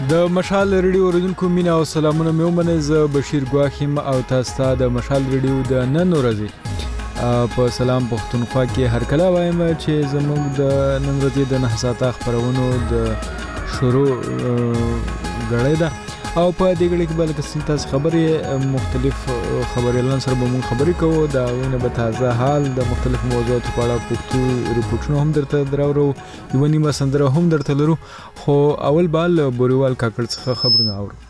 د مشال ریډیو اوریدونکو مینا او سلامونه مې ومنئ. زه بشیر ګواخیم او تاسو ته د مشال ریډیو د نن ورځې په سلام پښتونخوا کې هر کله وایم چې زموږ د نن ورځې د 9 ساعته خبرونو د شروع غړې ده او په دې غړي کې بلکې تاسو خبرې مختلف خبريالان سره به موږ خبرې کوو. دا وینه به تازه حال د مختلف موضوعاتو په اړه پښتو ریپورتونه هم درته دراوړو، یو نیمه سندره هم درته لرو، خو اول بال بوریوال کاکړ څخه خبرونه اورو.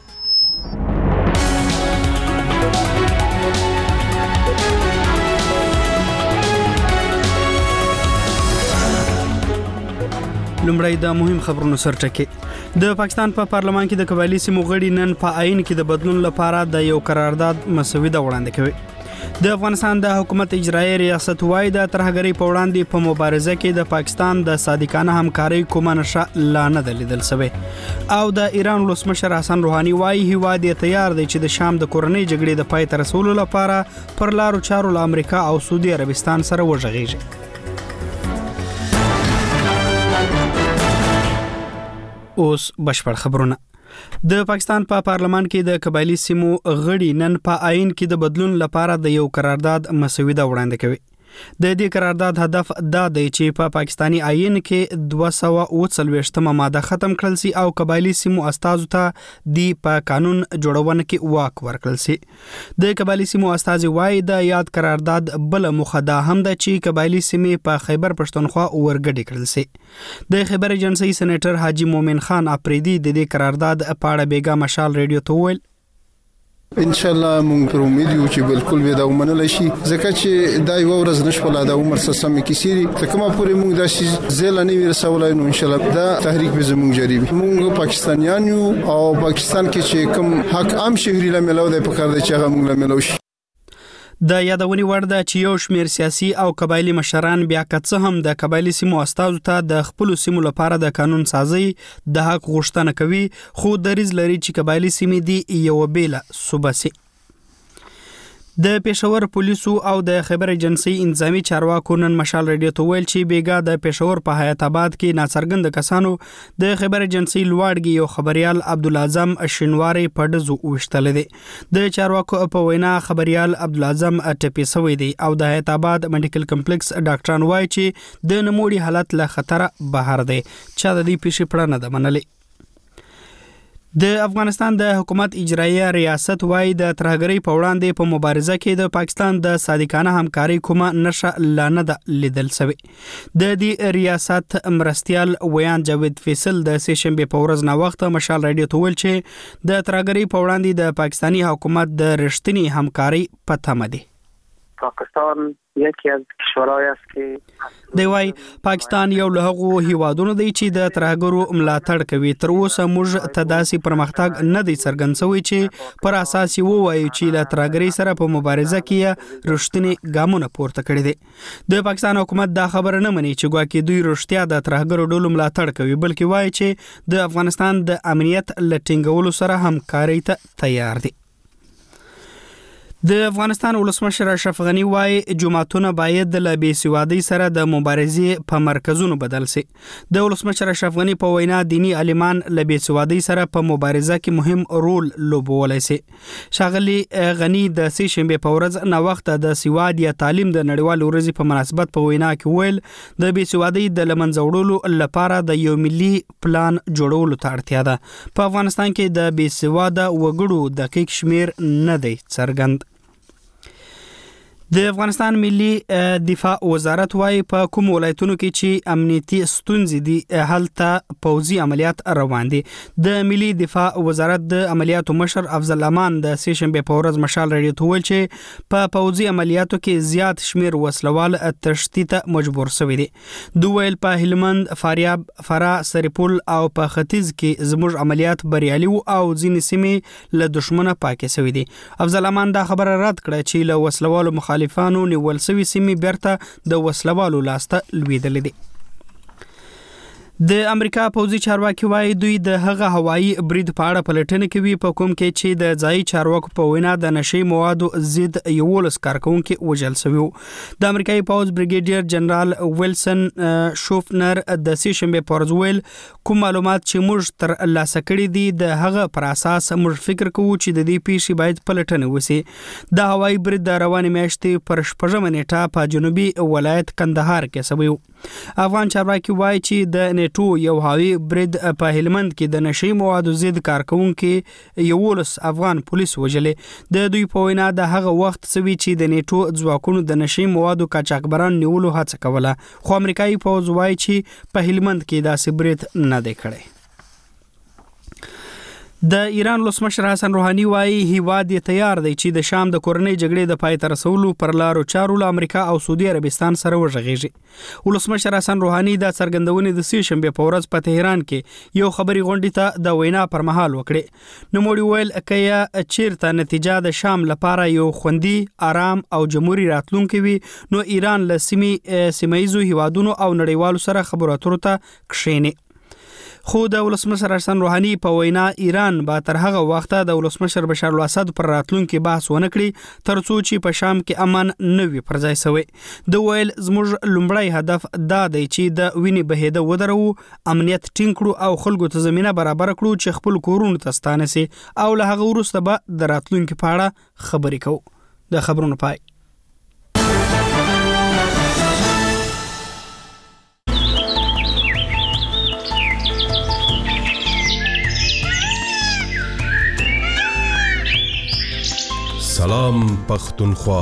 لومړی د مهم خبرونو سرټکی. د پاکستان په پارلمان کې د قبایلی سیمو غړي نن په آئین کې د بدلون لپاره د یو قرارداد مسوده وړاندې کوي. د افغانستان د حکومت اجرایي ریاست وايي د ترهګرۍ په وړاندې په مبارزه کې د پاکستان د صادقانه همکارۍ کومه نښه لا نه ده لیدل شوې. او د ایران ولسمشر حسن روحاني وايي هیواد یې تیار دی چې د شام د کورنۍ جګړې د پای ته رسولو لپاره پر لارو چارو له امریکا او سعودي عربستان سره وغږیږي. اوس بشپړ خبرونه. د پاکستان په پارلمان کې د قبایلی سیمو غړي نن په آئین کې د بدلون لپاره د یو قرارداد مسوده وړاندې کوي. د دې قرارداد هدف دا دی چې په پاکستانی آئین کې 240 ماده ختم کړل سي او قبایلی سیمو استازو ته د په قانون جوړونه کې واک ورکړل سي. د قبایلی سیمو استازي وايي د یاد قرارداد بل مخدا هم د چې قبایلی سیمې په خیبر پښتونخوا ورګډې کړل سي. د خیبر ایجنسی سېنیټر حاجی مومن خان اپریدي د دې قرارداد په اړه بیګا مشال ریډیو ته ویل ان شاء الله مونږ پر امید یو چې بالکل به دا ومنل شي، ځکه چې دا یو ورځ نشوله دا عمر سم کې سيري ته کومه پورې مونږ دا شي زله نه ورسولای نو ان شاء الله دا تحریک به زموږ جاری وي. مونږ پاکستانیان یو او پاکستان کې چې کوم حق عام شهري له ملو د پکار د چاغه مونږ له ملو شي. د یادونې وړ ده چې یو شمېر سیاسي او قبایلی مشران بیا که څه هم د قبایلی سیمو استازو ته د خپل سیمو لپاره د قانون سازي د حق غوښتنه کوي، خو دریځ لري چې قبایلی سیمې دی یو بیل صوبه سي. د پېښور پولیسو او د خیبر ایجنسی انتظامی چارواکو نن مشال ریډیو ته ویل چې بیګا د پېښور په حیات آباد کې ناڅرګند کسانو د خیبر ایجنسی لوړګي یو خبريال عبدالعظم شینواری په دزو وشتل دي. د چارواکو په وینا خبريال عبدالعظم ټپي شوی دی او د حیات آباد میډیکل کمپلیکس ډاکټران وایي چې د نموړي حالت له خطر بهر دی. چا د دې پیښې پړه نه ده منلې. د افغانستان د حکومت اجرایي ریاست وايي د ترهګرۍ په وړاندې په مبارزه کې د پاکستان د صادقانه همکارۍ کومه نښه لا نه ده لیدل شوې. د دې ریاست مرستیال ویان جاوید فیصل د سه شنبه په ورځ نا وخت مشال رادیو ته ویل چې د ترهګرۍ په وړاندې د پاکستانی حکومت د رښتینی همکارۍ په تمه دی. پاکستان یکی از کشورهای است که دی وايي پاکستان یو له هغو هیوادونو دی چې د ترهګرو ملاتړ کوي. تر اوسه موږ ته داسې پرمختګ نه دی څرګند شوی چې پر اساس یې ووایو چې له ترهګرۍ سره په مبارزه کې رښتینی ګامونه پورته کړي دي. د پاکستان حکومت دا خبره نه مني چې ګواکې دوی رښتیا د ترهګرو ډلو ملاتړ کوي، بلکې وایي چې د افغانستان د امنیت لټینګولو سره همکارۍ ته تیار دي. د افغانستان ولسمشر اشرف غنی وايي جماعتونه باید له بېسوادۍ سره د مبارزې په مرکزونو بدل شي. د ولسمشر اشرف غنی په وینا دینی عالمان له بېسوادۍ سره په مبارزه کې مهم رول لوبولی شي. ښاغلي غنی د سه شنبه په ورځ نا وخت د سواد یا تعلیم د نړیوال ورځې په مناسبت په وینا کې ویل د بېسوادۍ د لمنځه وړلو لپاره د یو ملي پلان جوړولو ته اړتیا ده. په افغانستان کې د بېسواده وګړو دقیق شمیر نه دی څرګند. د افغانستان ملي دفاع وزارت وايي په کوم ولایتونو کې چې امنیتي ستونزې دي هلته پوځي عملیات روان دي. د ملي دفاع وزارت د عملیاتو مشر افضل امان د سه شنبه په ورځ مشال ریډیو ته ویل چې په پوځي عملیاتو کې زیات شمیر وسلوال تشدید مجبور شوی دي. دوی ویل په هلمند، فاریاب، فراه، سرپل او په ختیځ کې زموږ عملیات بریالي او ځینې سیمې له دشمنه پاکې شوی دي. افضل امان دا خبره رد کړه چې له وسلوالو مخالفانو نیول شوی سیمې بیرته د وسلوالو لاسته لویدلې دي. د امریکا پوځي چارواکي وایي دوی د هغه هوایي برید په اړه پلټنه کوي په کوم کې چې د ځایي چارواکو په وینا د نشي موادو ضد 11 کارکونکو وژل شوی. د امریکایي پوځ بریګیډیر جنرال ویلسن شوفنر د سیشنبه پورز ویل کوم معلومات چې موږ تر لاسه کړي دي د هغه پر اساس موږ فکر کوو چې د دې پیښې باید پلټنه وشي. د هوایي برید د روانې میاشتې پر 8 نیټه په جنوبي ولایت کندهار کې شوی. افغان چارواکي وایي چې د نیټو یو هوایي برید په هلمند کې د نشي موادو ضد کارکونکو 11 افغان پولیس وژلې. د دوی په وینا د هغه وخت سوي چې د نیټو ځواکونو د نشي موادو قاچاقبران نیولو هڅه کوله خو امریکایي پوځ وایي چې په هلمند کې داسې برید نه دی کړی. د ایران ولسمشر حسن روحاني وایي هیواد یې تیار دی چې د شام د کورنۍ جګړې د پای ته رسولو پر لارو چارو له امریکا او سعودي عربستان سره وغږیږي. ولسمشر حسن روحاني د څرګندونې د سې شنبه په ورځ په تهران کې یو خبري غونډې ته د وینا پر مهال وکړي. نو موږ ویل کیا چیرته نتیجه د شام لپاره یو خوندي آرام او جمهوریت راتلونکي وي نو ایران له سیمایزو هیوادونو او نړیوالو سره خبرو اترو ته کښیني. خو د ولسمشر حسن روحاني په وینا ایران به تر هغه وخته د ولسمشر بشار الاسد پر راتلونکي بحث ونه کړي ترڅو چې په شام کې امن نه وي پر ځای شوی. د ویل زموږ لومړی هدف دا دی چې د وینې بهیده ودرو، امنیت ټینګ کړو او خلکو ته زمينه برابر کړو چې خپل کورونو ته ستانه سي او له هغه وروسته به د راتلونکي په اړه خبرې کوو. د خبرونو پای. سلام پختونخوا.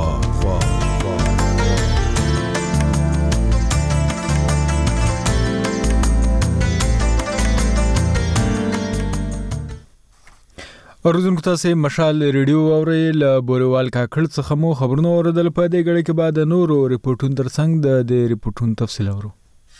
اوریدونکو تاسو مشال ریډیو اورئ له بوریوال کاکړ څخه مو خبرونه اوریدل په دې غړي کې بعد نورو ریپورتونو ترڅنګ د ریپورتونو تفصیل اورو.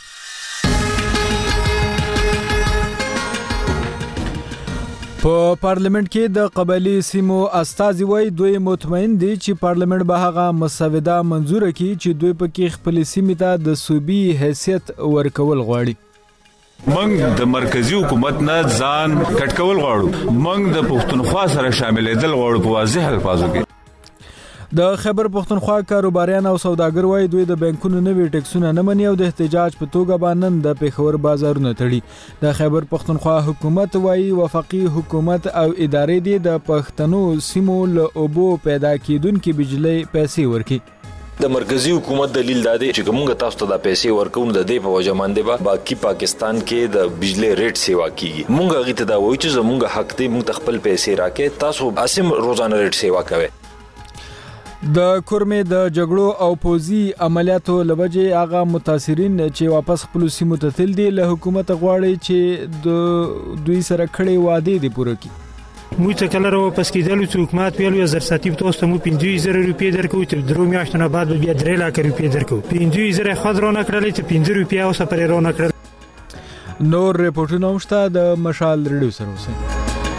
په پارلیمنت کې د قبایلی سیمو استازي وایي دوی مطمئن دي چې پارلیمنت به هغه مسوده منزور کړي چې دوی پکې خپل سیمې ته د صوبي حیثیت ورکول غواړي. منګ د مرکزی حکومت نه ځان کټکول غواړو. منګ د پښتونخوا سره شاملېدل غواړو په واضح الفاظو کې. د خیبر پختونخوا کاروباریان او سوداګر وایي دوی د بانکونو نوې ټیکسونه نه مني او د احتجاج په توګه باندې د پیښور بازارونه تړي. د خیبر پختونخوا حکومت وایي وفاقي حکومت او ادارې دي د پښتنو سیمو له اوبو پیدا کیدونکو بجلی پیسې ورکړي. د مرکزی حکومت دلیل دا دی چې موږ تاسو ته د پیسې ورکوم د دې په وجه باندې به باقي پاکستان کې د بجلی ریټ سیوا کیږي. موږ غوښته دا وایو چې زموږ حق دی موږ خپل پیسې راکې تاسو اسیم روزانه ریټ سیوا کوئ. د کورمې د جګړو او پوځي عملیاتو لوجې هغه متاثرین چې واپس خپل سیمو ته تل دي له حکومت غواړي چې د دوی سره کړي وعده دي پوره کړي. موږ ته کله واپس کېدل چې حکومت ویل 1000 تاسو مو 5000 روپۍ درکو تر درو میاشتو نه بعد بیا 3 لک روپۍ درکو. 5000 خضرونه کړل چې 5 روپۍ او سپریرونه کړل. نور ریپورتونه مشته د مشال ریډیو سره اوسئ.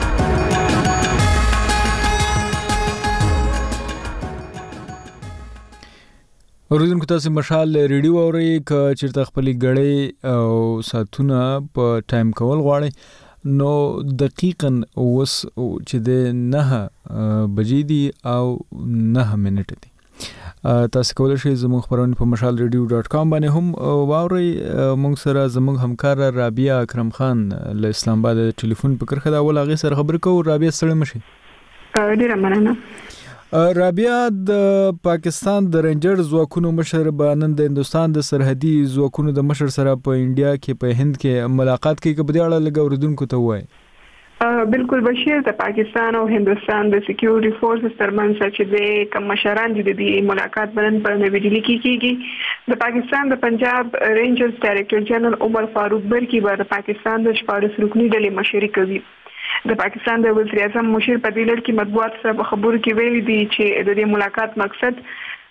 اوریدونکو تاسو مشال ریډیو اورئ که چیرته خپل غړې او ساتونه په ټایم کول غواړي نو دقیقاً اوس چې د 9 بجې دي او 9 منټه دي. تاسو کولای شئ زموږ خبرونه په mashalradio.com باندې هم واورئ. موږ سره زموږ همکار رابعه اکرم خان له اسلام آباد ټلیفون په کرخه دا ول هغه سره خبرې کوو. رابعه سره مشي. ډیره مننه. رابعه د پاکستان د رینجر ځواکونو مشر بانن د هندستان د سرحدي ځواکونو د مشر سره په انډیا کې په هند کې ملاقات کوي. په دې اړه لږ اوریدونکو ته وایي. بالکل بشیر د پاکستان او هندستان د سکیورټي فورسز ترمنځ چې د کوم مشران دي د ملاقات بلن په نوې دهلی کې کیږي. د پاکستان د پنجاب رینجرز ډایریکټر جنرال عمر فاروق برکی د پاکستان د 14 رکنی ډلې مشري کوي. د پاکستان د وزیر اعظم مشیر په دې لړ کې مطبوعات سره خبرو کې ویلي دي چې د دې ملاقات مقصد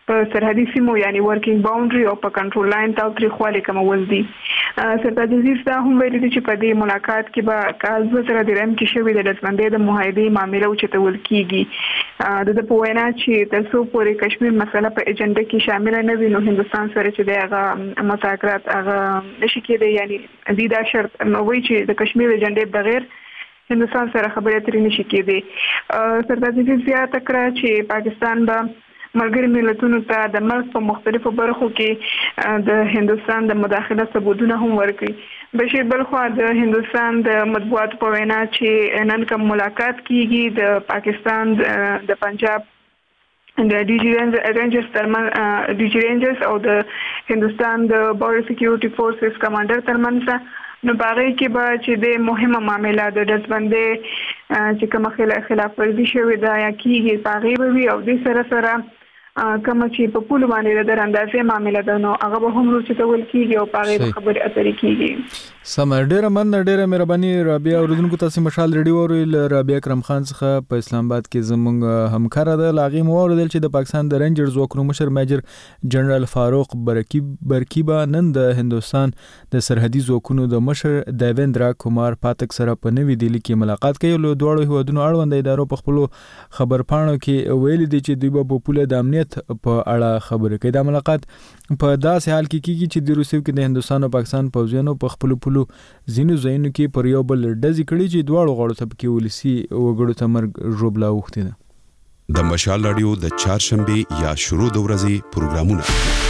په سرحدي سیمو یعنی ورکینګ باونډري او په کنټرول لاین تاوتریخوالی کمول دي. سرتاج عزیز دا هم ویلي دي چې په دې ملاقات کې به کال 2013 کې شوې د ډزبندۍ د معاهدې معامله اوچتول کیږي. د په وینا چې تر څو پورې کشمیر مسله په اجنډا کې شامل نه وي نو هندستان سره چې د هغه مذاکرات هغه نشي کېدی، یعنی دا شرط نو وایي چې د کشمیر اجنډې بغیر هندستان سره خبرې اترې نشي کېدی. سرتاج عزیز زیاته کړه چې پاکستان به ملګری ملتونو ته د ملک په مختلفو برخو کې د هندستان د مداخله ثبوتونه هم ورکړي. بشیر بلخوا د هندستان د مطبوعاتو په وینا چې نن کوم ملاقات کیږي د پاکستان د پنجاب د ډي جي رینجرز او د هندستان د بورډر سکیورټي فورسز کمانډر ترمنځ نو باغې کې به چې د مهمه معاملې د ډزبندۍ چې کومه خلاف ورزي شوې ده یا کیږي باغې به وي او د سره کوم چې په پول باندې د اندازې معاملې ده نو هغه به هم ورچتول کیږي او باغې خبرې اترې کیږي. سم ډیره مهرباني رابعه. اوریدونکو تاسو مشال ریډیو او رابعه کرم خان څخه په اسلام آباد کې زموږ همکار ده لاغي موردل چې د پاکستان د رینجرز وکړو مشر میجر جنرال فاروق برکی با نن د هندستان د سرحدي ځواکونو د مشر دیویندرا کومار پاتک سره په نوې دلی کې ملاقات کوي. له دوه هیوادونو اړوند ادارو په خپل خبرپاڼو کې ویلي دي چې دوی په پوله د امنیت په اړه خبرې کوي. دا ملاقات په داسې حال کې کیږي چې د روسیې کې د هندستان او پاکستان پوځیانو په خپل پولو ځینو ځایونو کې پر یو بل ډزې کړي چې دواړو غاړو ته پکې ولسي وګړو ته مرګ ژوبلا اوښتې ده. د مشال رادیو د چهارشنبه یا شروع د ورځې پروګرامونه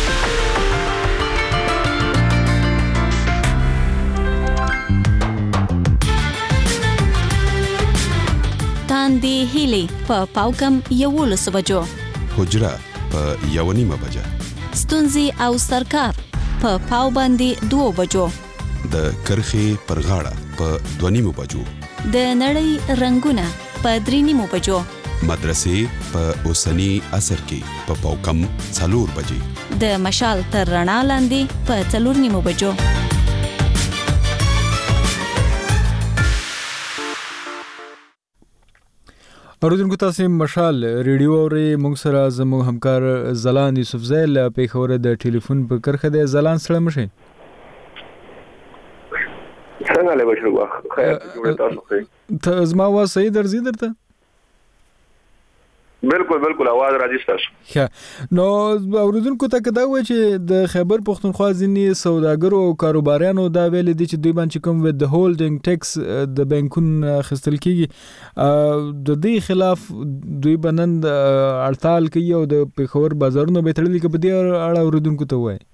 تاندې هیلې په پاوکم 11 بجو، حجره په 1:30 بجه، ستونزې او سرکار په پاو باندې 2 بجو، د کرخې پر غاړه په 2:30 بجو، د نړۍ رنگونه په 3:30 بجو، مدرسې په اوسنی عصر کې په پاوکم 4 بجې، د مشال تر رڼا لاندې په 4:30 بجو. اوریدونکو تاسو مشال ریډیو اوري. موږ سره زموږ همکار زلان یوسفزی له پیښور د ټلیفون په کرخه دی. زلان سره مشه څنګه له بشو خیر جوړ تاسو خیر ته زما وا صحیح درځي درته بالکل आवाज راځي تاسو. ښه نو اوریدونکو ته کدا و چې د خیبر پښتونخوا ځینی سوداګرو او کاروباریانو دا ویل دي چې دوی باندې کوم ود هولډینګ ټیکس د بانکونو خستل کیږي د دې خلاف دوی بنند هړتال کوي او د پیښور بازارونو به تړلي کې په دې اړه اوریدونکو ته وایي.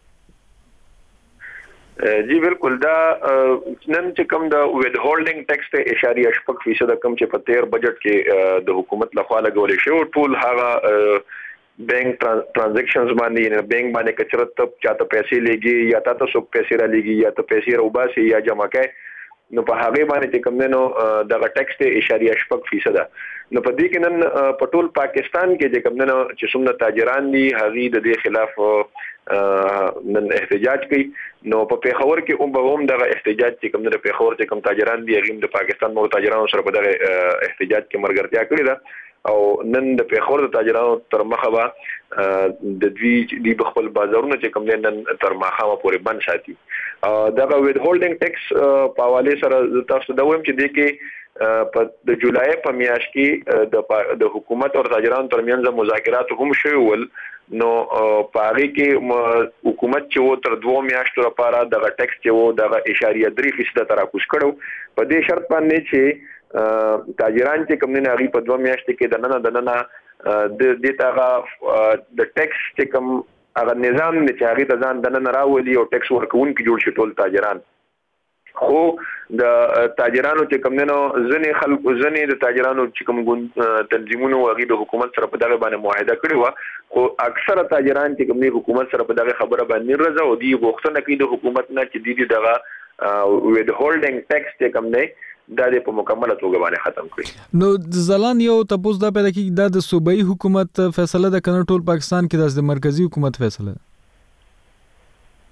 جی بالکل دا نن چې کوم د ود هولډینګ ټیکس ته 0.8% کم چې په 13 بجټ کې د حکومت لخوا لګول شو ټول هغه بانک ټرانزیکشنز باندې بانک باندې کچرت چاته پیسې لګي یا تاسو څوک پیسې را لګي یا ته پیسې راوباسي یا جمع کوي نو په هغه باندې چې کوم نو د ټیکس ته 0.8% ده. نو په دې کې نن په ټول پاکستان کې چې کوم نو چې څومره تاجران دي هغه د دې خلاف نن احتجاج کوي. نو په پیښور کې هم دغه احتجاج چې کوم د پیښور چې کوم تاجران دي هغه د پاکستان مو تاجرانو سره په دغه احتجاج کې مرګرتیا کړې ده او نن د پیښور د تاجرانو تر مخه به د دوی خپل بازارونه چې کوم نن تر ماخامه پورې بند ساتي. دغه ود هولډینګ ټیکس په حواله سره تاسو دا وایم چې د کې په د جولای په میاشت کې د حکومت او تاجرانو ترمنځ مذاکرات هم شوي ول. نو پاره کې حکومت چې و تر 2 میاشتو لپاره دغه ټیکس چې و دغه 0.3% تر راکوس کړو په دې شرط باندې چې تاجران چې کوم نه غي په 2 میاشتو کې د نن د دغه د ټیکس چې کوم هغه نظام چې هغه د ځان د نن راولي او ټیکس ورکون کې جوړ شي ټول تاجران. خو د تاجرانو چې کوم نو ځنې خلکو ځنې د تاجرانو چې کوم تنظیمونو هغه د حکومت سره په دغه باندې معاهده کړی و خو اکثره تاجران چې کوم حکومت سره په دغه خبره باندې رضا او دی غوښتنه کوي د حکومت نه چې دی دغه ود هولډینګ ټیکس چې کوم نه دا په مکمله توګه باندې ختم کړي. نو ځلان یو تاسو دا پیدا کیږي د صوبایي حکومت فیصله د کنټرول پاکستان کې د مرکزی حکومت فیصله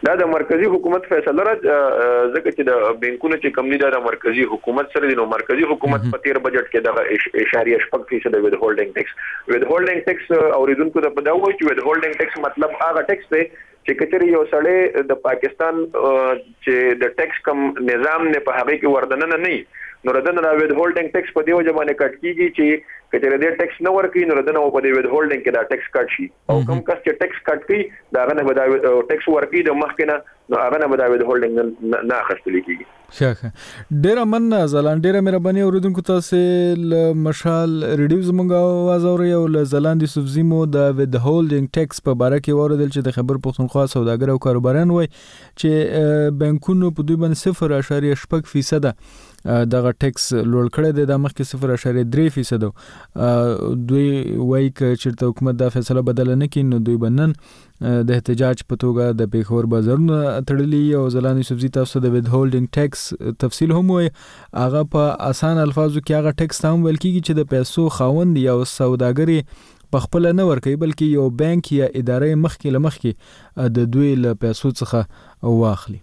دا د مرکزی حکومت فیصله را ځکه چې د بانکونو چې کم دي د مرکزی حکومت سره د مرکزی حکومت په تیر بجټ کې د 0.8% د وید هولډینګ ټیکس اوریدونکو د پداوی چې وید هولډینګ ټیکس مطلب هغه ټیکس دی چې کچري یو سړی د پاکستان چې د ټیکس کم نظام نه په هغه کې وردننه نه نو ردن را وید هولډینګ ټیکس په دیو ځمانه کټ کیږي چې کچري د ټیکس نه ورکړي نو ردن په دی وید هولډینګ کې دا ټیکس کټ شي او کم کس چې ټیکس کټ کوي دا غنه به دا ټیکس ورکړي د مخکنه نو هغه نه به دا وید هولډینګ نه اخستل کیږي. ښه ډیر مننه زلان ډیر مهرباني اوریدونکو تاسو ل مشال ریډیو زمونږ आवाज اوري او ل زلان د سوفزیمو د وید هولډینګ ټیکس په باره کې وردل چې د خبر پښتونخوا سوداګر او کاروباران وای چې بانکونو په دوی باندې 0.8% دغه ټیکس لوړ کړی دی د مخکې 0.3% دوی وایي چې حکومت دا فیصله بدل نه کړي نو دوی بنن د احتجاج په توګه د پیښور بازارونه تړلي او زلانی سبزی تاسو د وید هولډینګ ټیکس تفصیل هم وایي هغه په اسان الفاظو کې هغه ټیکس هم ویل کیږي چې د پیسو خاوند یا سوداګر په خپل نه ورکوي بلکې یو بانک یا ادارې مخکې د دوی له پیسو څخه واخلي.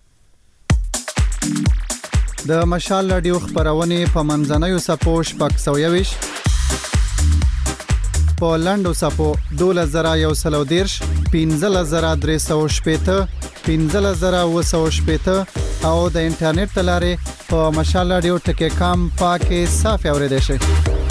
د مشال رادیو خبرونه په منځنوي سپو شپږ 120 په لاندو سپو 2113 15310 15310 او د انټرنیټ تلاره په مشال رادیو ټکی.com پاکه صاف اوریدئ شئ.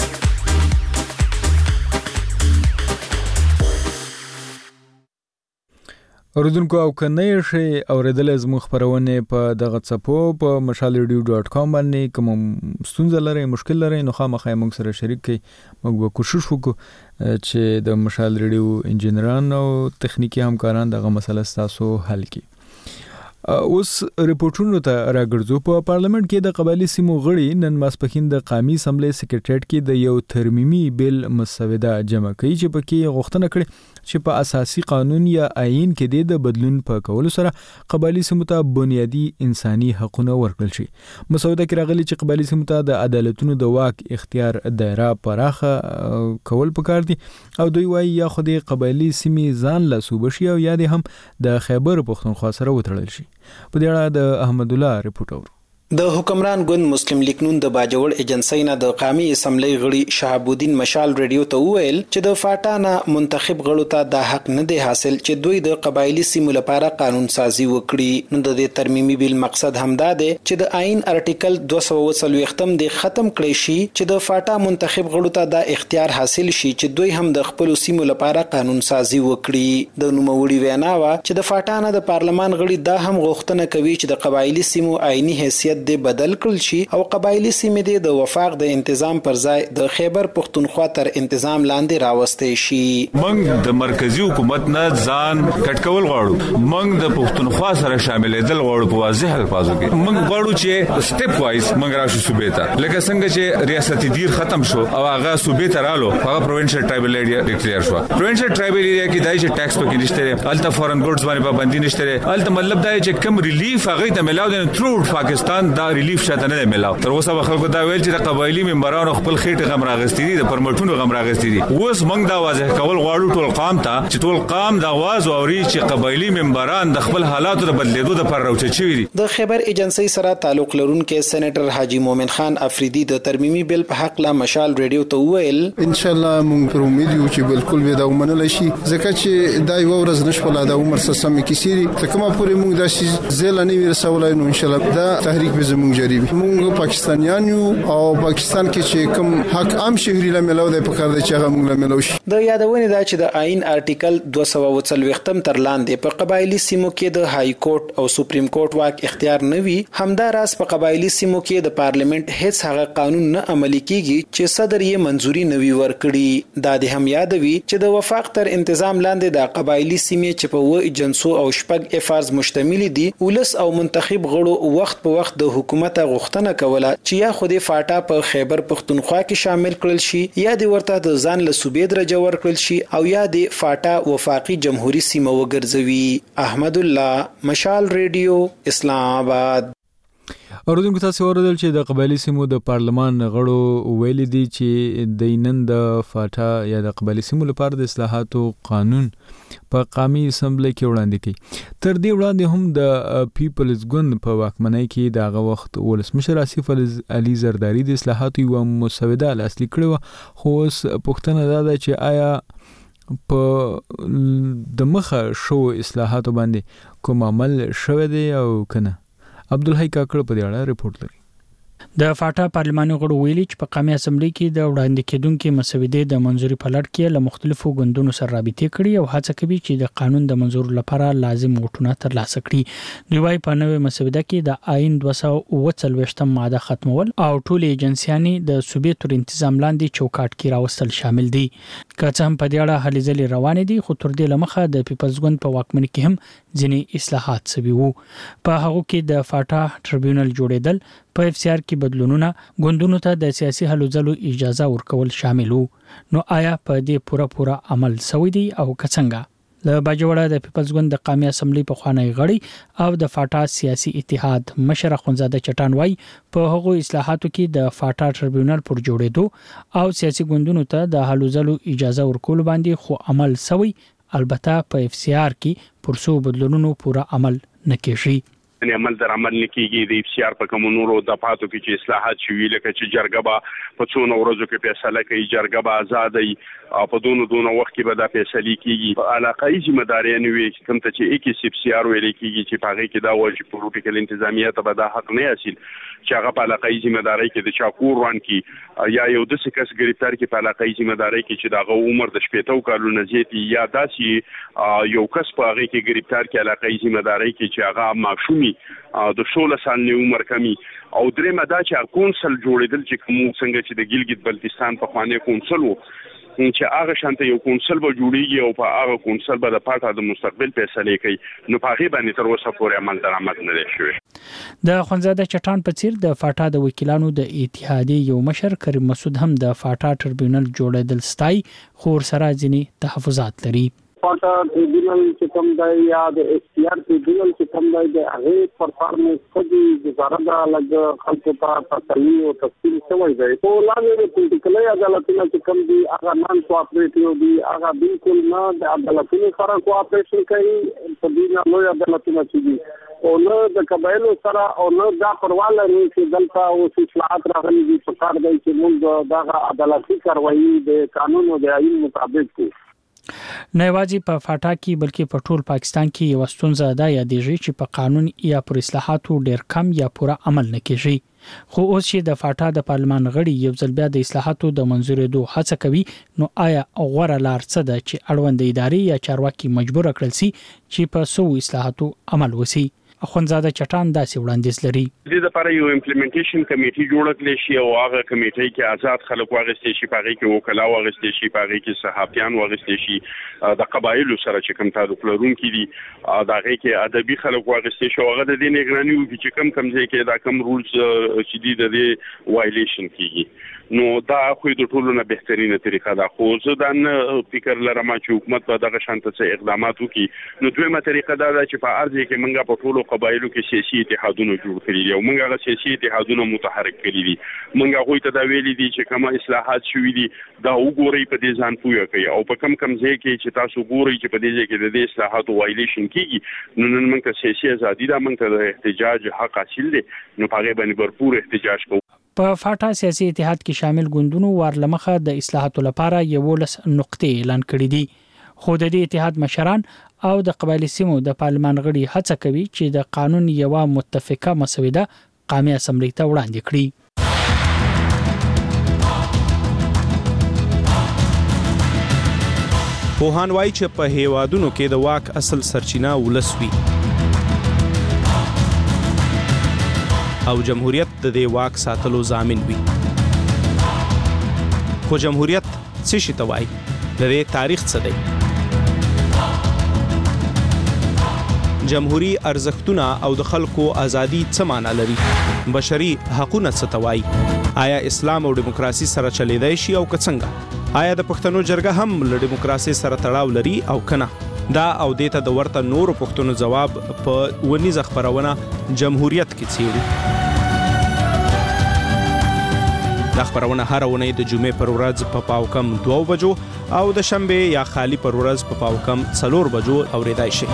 اوریدونکو او کنه شي اوریدل زموږ خبرونه په دغه چپو په mashalradio.com باندې کوم ستونزه لري مشکل لري نو خامخا موږ سره شریک کړئ موږ به کوشش وکړو چې د مشال ریډیو انجنیران او تخنیکی همکاران دغه مسله تاسو حل کړي. اوس ریپورتونو ته راګرځو. په پارلیمنت کې د قبایلی سیمو غړي نن ماسپخین د قومي اسمبلی سیکریټریټ کې د یو ترمیمي بیل مسوده جمع کړي چې پکې غوښتنه کړې چې په اساسي قانون یا آئین کې د بدلون په کولو سره قبایلی سیمو ته بنیادی انساني حقوق ورکړل شي. مسوده کې راغلي چې قبایلی سیمو ته د عدالتونو د واک اختیار دایره پراخه کول پکار دي او دوی وايي یا خو د قبایلی سیمې ځان له صوبه شي او یا هم د خیبر پښتونخوا سره وتړل شي. په دې اړه د احمد الله ریپورت اورو. د حکمران ګوند مسلم لیگ نون د باجوړ ایجنسی نه د قومي اسمبلی غړي شهاب الدین مشال ریډیو ته وویل چې د فاټانا منتخب غړو ته د حق نه دی حاصل چې دوی د قبایلی سیمو لپاره قانون سازي وکړي. نو د دې ترمیمي بیل مقصد همدا دی چې د آئین ارټیکل 240 د ختم کړي شي چې د فاټا منتخب غړو ته د اختیار حاصل شي چې دوی هم د خپل سیمو لپاره قانون سازي وکړي. د نوموړي وینا وا چې د فاټانا د پارلمان غړي دا هم غوښتنه کوي چې د قبایلی سیمو آئینی حیثیت د بدل کړل شي او قبایلی سیمې د وفاق د تنظیم پر ځای د خیبر پښتونخوا تر تنظیم لاندې راوستي شي. موږ د مرکزی حکومت نه ځان کټکول غواړو. موږ د پښتونخوا سره شاملېدل غواړو په واضح الفاظو کې. موږ غواړو چې سټپ وایز موږ راشو صوبې ته لکه څنګه چې ریاستي دیر ختم شو او هغه صوبې ته رالو هغه پروینشل ټرایبل ایریا ډیکلیئر شو. پروینشل ټرایبل ایریا کې دای چې ټیکس پکې نشته الته فورن ګډز باندې پابندي نشته الته مطلب دا چې کم ریلیف هغه ته ملاو دي تھرو پاکستان دا ریلیف شاته نه ملاو. تر اوسه به خلکو دا ویل چې د قبایلی ممبرانو خپل خېټه غم راغستې دي د پرمټونو غم راغستې دي. اوس موږ دا واضح کول غواړو ټول قام ته چې ټول قام دا आवाज اوري چې قبایلی ممبران د خپل حالاتو د بدلیدو د پر راوچې چوي دي. د خیبر ایجنسی سره تعلق لرونکو سېنیټر حاجی مومن خان افریدی د ترمیمي بیل په حق لا مشال ریډیو ته وویل ان شاء الله موږ پر امید یو چې بالکل به دا ومنل شي ځکه چې دا یو ورځ نشول دا عمر سم کې سيري ته کومه پورې موږ دا شي زل نه ورسولای نو ان شاء الله دا تحریک به زموږ جاری وي. موږ پاکستانیان یو او پاکستان کې چې کوم حق عام شهري له ملو د پکار د چې هغه موږ له ملو شي. د یادونه دا چې د آئین ارټیکل 240 تر لاندې په قبایلی سیمو کې د های کورټ او سپریم کورټ واک اختیار نه وي. همدا راز په قبایلی سیمو کې د پارلیمنت هیڅ هغه قانون نه عملي کیږي چې صدر یې منځوري نه وي ورکړي. دا د هم یادوي چې د وفاق تر تنظیم لاندې د قبایلی سیمې چې په و ایجنسو او شپږ افارز مشتمل دي ولس او منتخب غړو وخت په وخت د حکومت غوښتنه کوله چې یا خودي فاټا په خیبر پښتونخوا کې شامل کړل شي یا د ورته د ځان له صوبې درجه ورکړل شي او یا د فاټا وفاقي جمهوریت سیمه وګرځوي. احمد الله مشال ریډیو اسلام آباد. اوردونکو تاسو اوریدل چې د قبایلی سیمو د پارلمان غړو ویل دي چې د نن د فاټا یا د قبایلی سیمو لپاره د اصلاحاتو قانون په قومي اسمبلی کې وړاندې کړي. تر دې وړاندې هم د پیپلز ګوند په واکمنۍ کې دغه وخت ولسمشر آصف علي زرداری د اصلاحاتو یو مسوده لاسلیک کړې، خو اوس پوښتنه دا ده چې آیا په د مخه شو اصلاحاتو باندې کوم عمل شوی دی او کنه. عبدالحی کاکړ په دې اړه ریپورت لري. د فاټا پارلماني غړو ویلي چې په قومي اسمبلی کې د وړاندې کېدونکو مسودې د منځوري په لړ کې له مختلفو ګوندونو سره رابطې کړي او هڅه کوي چې د قانون د منظور لپاره لازم وټونه ترلاسه کړي. دوی وايي په نوې مسوده کې د آئین 243 ماده ختمول او ټول ایجنسیانې د صوبې تر تنظیم لاندې چوکاټ کې راوستل شامل دي. که څه هم په دې اړه هلې ځلې روانې دي، خو تر دې لمخه د پیپلز ګوند په واکمنۍ کې هم ځینې اصلاحات شوي وو. په هغه کې د فاټا ټریبیونل جوړېدل، په اف سی آر کې بدلونونه، ګوندونو ته د سیاسي هلو ځلو اجازه ورکول شامل وو. نو آیا په دې پوره عمل شوی دی او که څنګه؟ له باجوړه د پیپلز ګوند د قومي اسمبلی په خوانی غړي او د فاټا سیاسي اتحاد مشر اخوندزاده چټان وای په هغو اصلاحاتو کې د فاټا ټریبیونل پر جوړېدو او سیاسي ګوندونو ته د هلو ځلو اجازه ورکول باندې خو عمل شوی، البته په اف سی آر کې پرسو بدلونونو پوره عمل نکېږي. یعنی عمل در عمل نکېږي. د اف سی آر په کوم نورو دفعاتو کې چې اصلاحات شوي، لکه چې جرګه به په څو ورځو کې فیصله کوي، جرګه به آزادي او په دونو وخت کې به دا فیصله کیږي. په علاقايي ځمېداري نه وي کوم ته چې اکی اف سی آر ویل کیږي چې په هغه کې دا وایي چې پولیټیکل انتظامیه ته به دا حق نه حاصل چې هغه په علاقايي ځمېداري کې د چاکور روان کی یا یو د سکس گرفتار کې په علاقايي ځمېداري کې چې دا عمر د 70 کالونو زیات یا داسي یو کس په هغه کې گرفتار کې علاقايي ځمېداري کې چې هغه معصومي د 16 سال نه عمر کمی او درې مدا چې کونسل جوړېدل چې کوم څنګه چې د ګلګت بلتستان په خوانې کونسل وو چې هغه شانته یو کونسل به جوړیږي او په هغه کونسل به د پاټا د مستقبل فیصله کوي. نو په هغه باندې تر اوسه پورې عمل درآمد نه شوی. د خونزاده چټان په څیر د فاټا د وکیلانو د اتحادیې یو مشر کریم مسعود هم د فاټا ټریبیونل جوړېدل ستای، خو سره ځینې تحفظات لري. فاټا ټریبیونل چې کوم دی یا د ایس پی آر ټریبیونل چې کوم دی د هغه پرفارمنس کدي گزارنده لګ خلکو ته تسلی او تفصیل شوی دی. او لاندې پولیټیکل عدالتونه چې کوم دی هغه نان کوآپریټیو دی، هغه بالکل نه د عدالتونو سره کوآپریشن کوي. په دې نه لوی عدالتونه چې دي او نه د قبایلو سره او نه دا پرواله نه چې دلته او اصلاحات راغلي دي. په کار دی چې موږ دغه عدالتي کاروایی د قانون او د آئین مطابق کوو. نه یوازې په فاټا کې بلکې په ټول پاکستان کې یو ستونزه ده یادېږي چې په قانون یا پر اصلاحاتو ډېر کم یا پوره عمل نه کېږي. خو اوس چې د فاټا د پارلمان غړي یو ځل بیا د اصلاحاتو د منځورېدو هڅه کوي، نو آیا غوره لار څه ده چې اړوند ادارې یا چارواکي مجبور کړل سي چې په سو اصلاحاتو عمل وسی؟ اخوندزاده چټان داسې وړاندیز لري. د دې لپاره یو امپلیمنټیشن کمیټي جوړ کړل شي او هغه کمیټي کې آزاد خلک واغستې شي، په هغه کې وکلا واغستې شي، په هغه کې صحافیان واغستې شي، د قبایلو سره چې کوم تعلق لرونکي دي د هغه کې ادبي خلک واغستې شي. هغه د دې نگراني وکړي چې کم ځای کې دا کم رولز چې دي د دې وایلیشن کیږي. نو دا خو د ټولو نه بهترینه طریقه ده. خو زه دا نه فکر لرم چې حکومت به دغه شانته څه اقدامات وکړي. نو دویمه طریقه دا ده چې په ارزه کې منګه په ټولو قبایلو کې سیاسي اتحادونه جوړ کړي دي او موږ هغه سیاسي اتحادونه متحرک کړي دي. موږ هغه ته دا ویلي دي چې کومه اصلاحات شوي دي دا وګورئ، په دې ځان پوهه کوي او په کم ځای کې چې تاسو ګورئ چې په دې ځای کې د دې اصلاحاتو وایلیشن کیږي، نو نن موږ ته سیاسي ازادي ده، موږ ته د احتجاج حق حاصل دی. نو په هغه باندې भरपूर احتجاج کوو. په فاټا سیاسي اتحاد کې شامل ګوندونو ورلمخه د اصلاحاتو لپاره 11 نقطې اعلان کړې دي، خو د دې اتحاد مشران او د قبایلی سیمو د پارلمان غړي هڅه کوي چې د قانون یو متفقه مسوده قومي اسمبلی ته وړاندې کړي. پوهان وایي چې په هیوادونو کې د واک اصل سرچینه ولس وي او جمهوریت د دې واک ساتلو ضامن وي. خو جمهوریت څه شي ته وایي؟ د دې تاریخ څه دی؟ جمهوری ارزښتونه او د خلکو ازادي څه معنی لري؟ بشري حقوقونه څه ته وایي؟ آیا اسلام او دیموکراسي سره چلیدای شي او که څنګه؟ آیا د پښتنو جرګه هم له دیموکراسي سره تړاو لري او کنه؟ دا او دیته د ورته نورو پښتنو جواب په ونیزه خبرونه جمهوریت کې څیړو. دا خبرونه هر اونۍ د جمعې پر ورځ په پاوکم 2 بجو او د شنبه یا خالی پر ورځ په پاوکم 4 بجو اوریدای شي.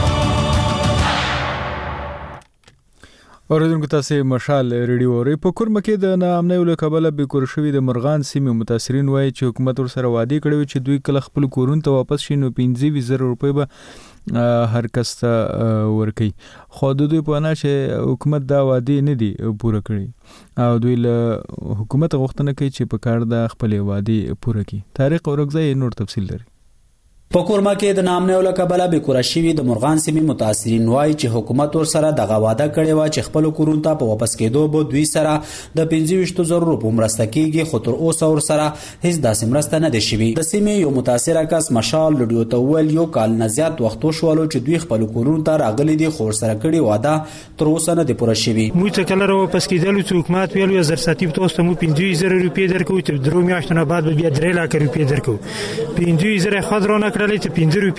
اوریدونکو تاسو مشال ریډیو اورئ. په کورمه کې د ناامنۍ له کبله بیکور شوي د مرغان سیمې متاثرین وایي چې حکومت ورسره وعده کړې چې دوی کله خپل کورونو ته واپس شي نو 15,000 روپۍ به هر کس ته ورکړي. خو د دوی په انا چې حکومت دا وعده نه دي پوره کړي او دوی له حکومت غوښتنه کوي چې په کار د خپل وعده پوره کړي. طارق اورګزی نور تفصیل لري. په کورما کې د نامنه ول کبله به کور شوی د مرغان سیمې متاثرین وایي چې حکومت ور سره د غواده کړي و چې خپل کورون ته په واپس کېدو به دوی سره د 25,000 روپو مرسته کیږي، خو تر اوسه ور سره هیڅ داسې مرسته نه ده شوی. د سیمې یو متاثر کس مشال لډیو ته ول یو کال نه زیات وخت شوالو چې دوی خپل کورون ته راغلي دي، خو سره کړي واده تر اوسه نه ده پوره شوی. موږ ته کله را واپس کېدل چې حکومت ویل زر ساتي تاسو مو 15,000 روپۍ درکو ته درو میاشتونه بعد بیا 3 لک روپۍ درکو. 15,000 خضرونه کړلې ته 15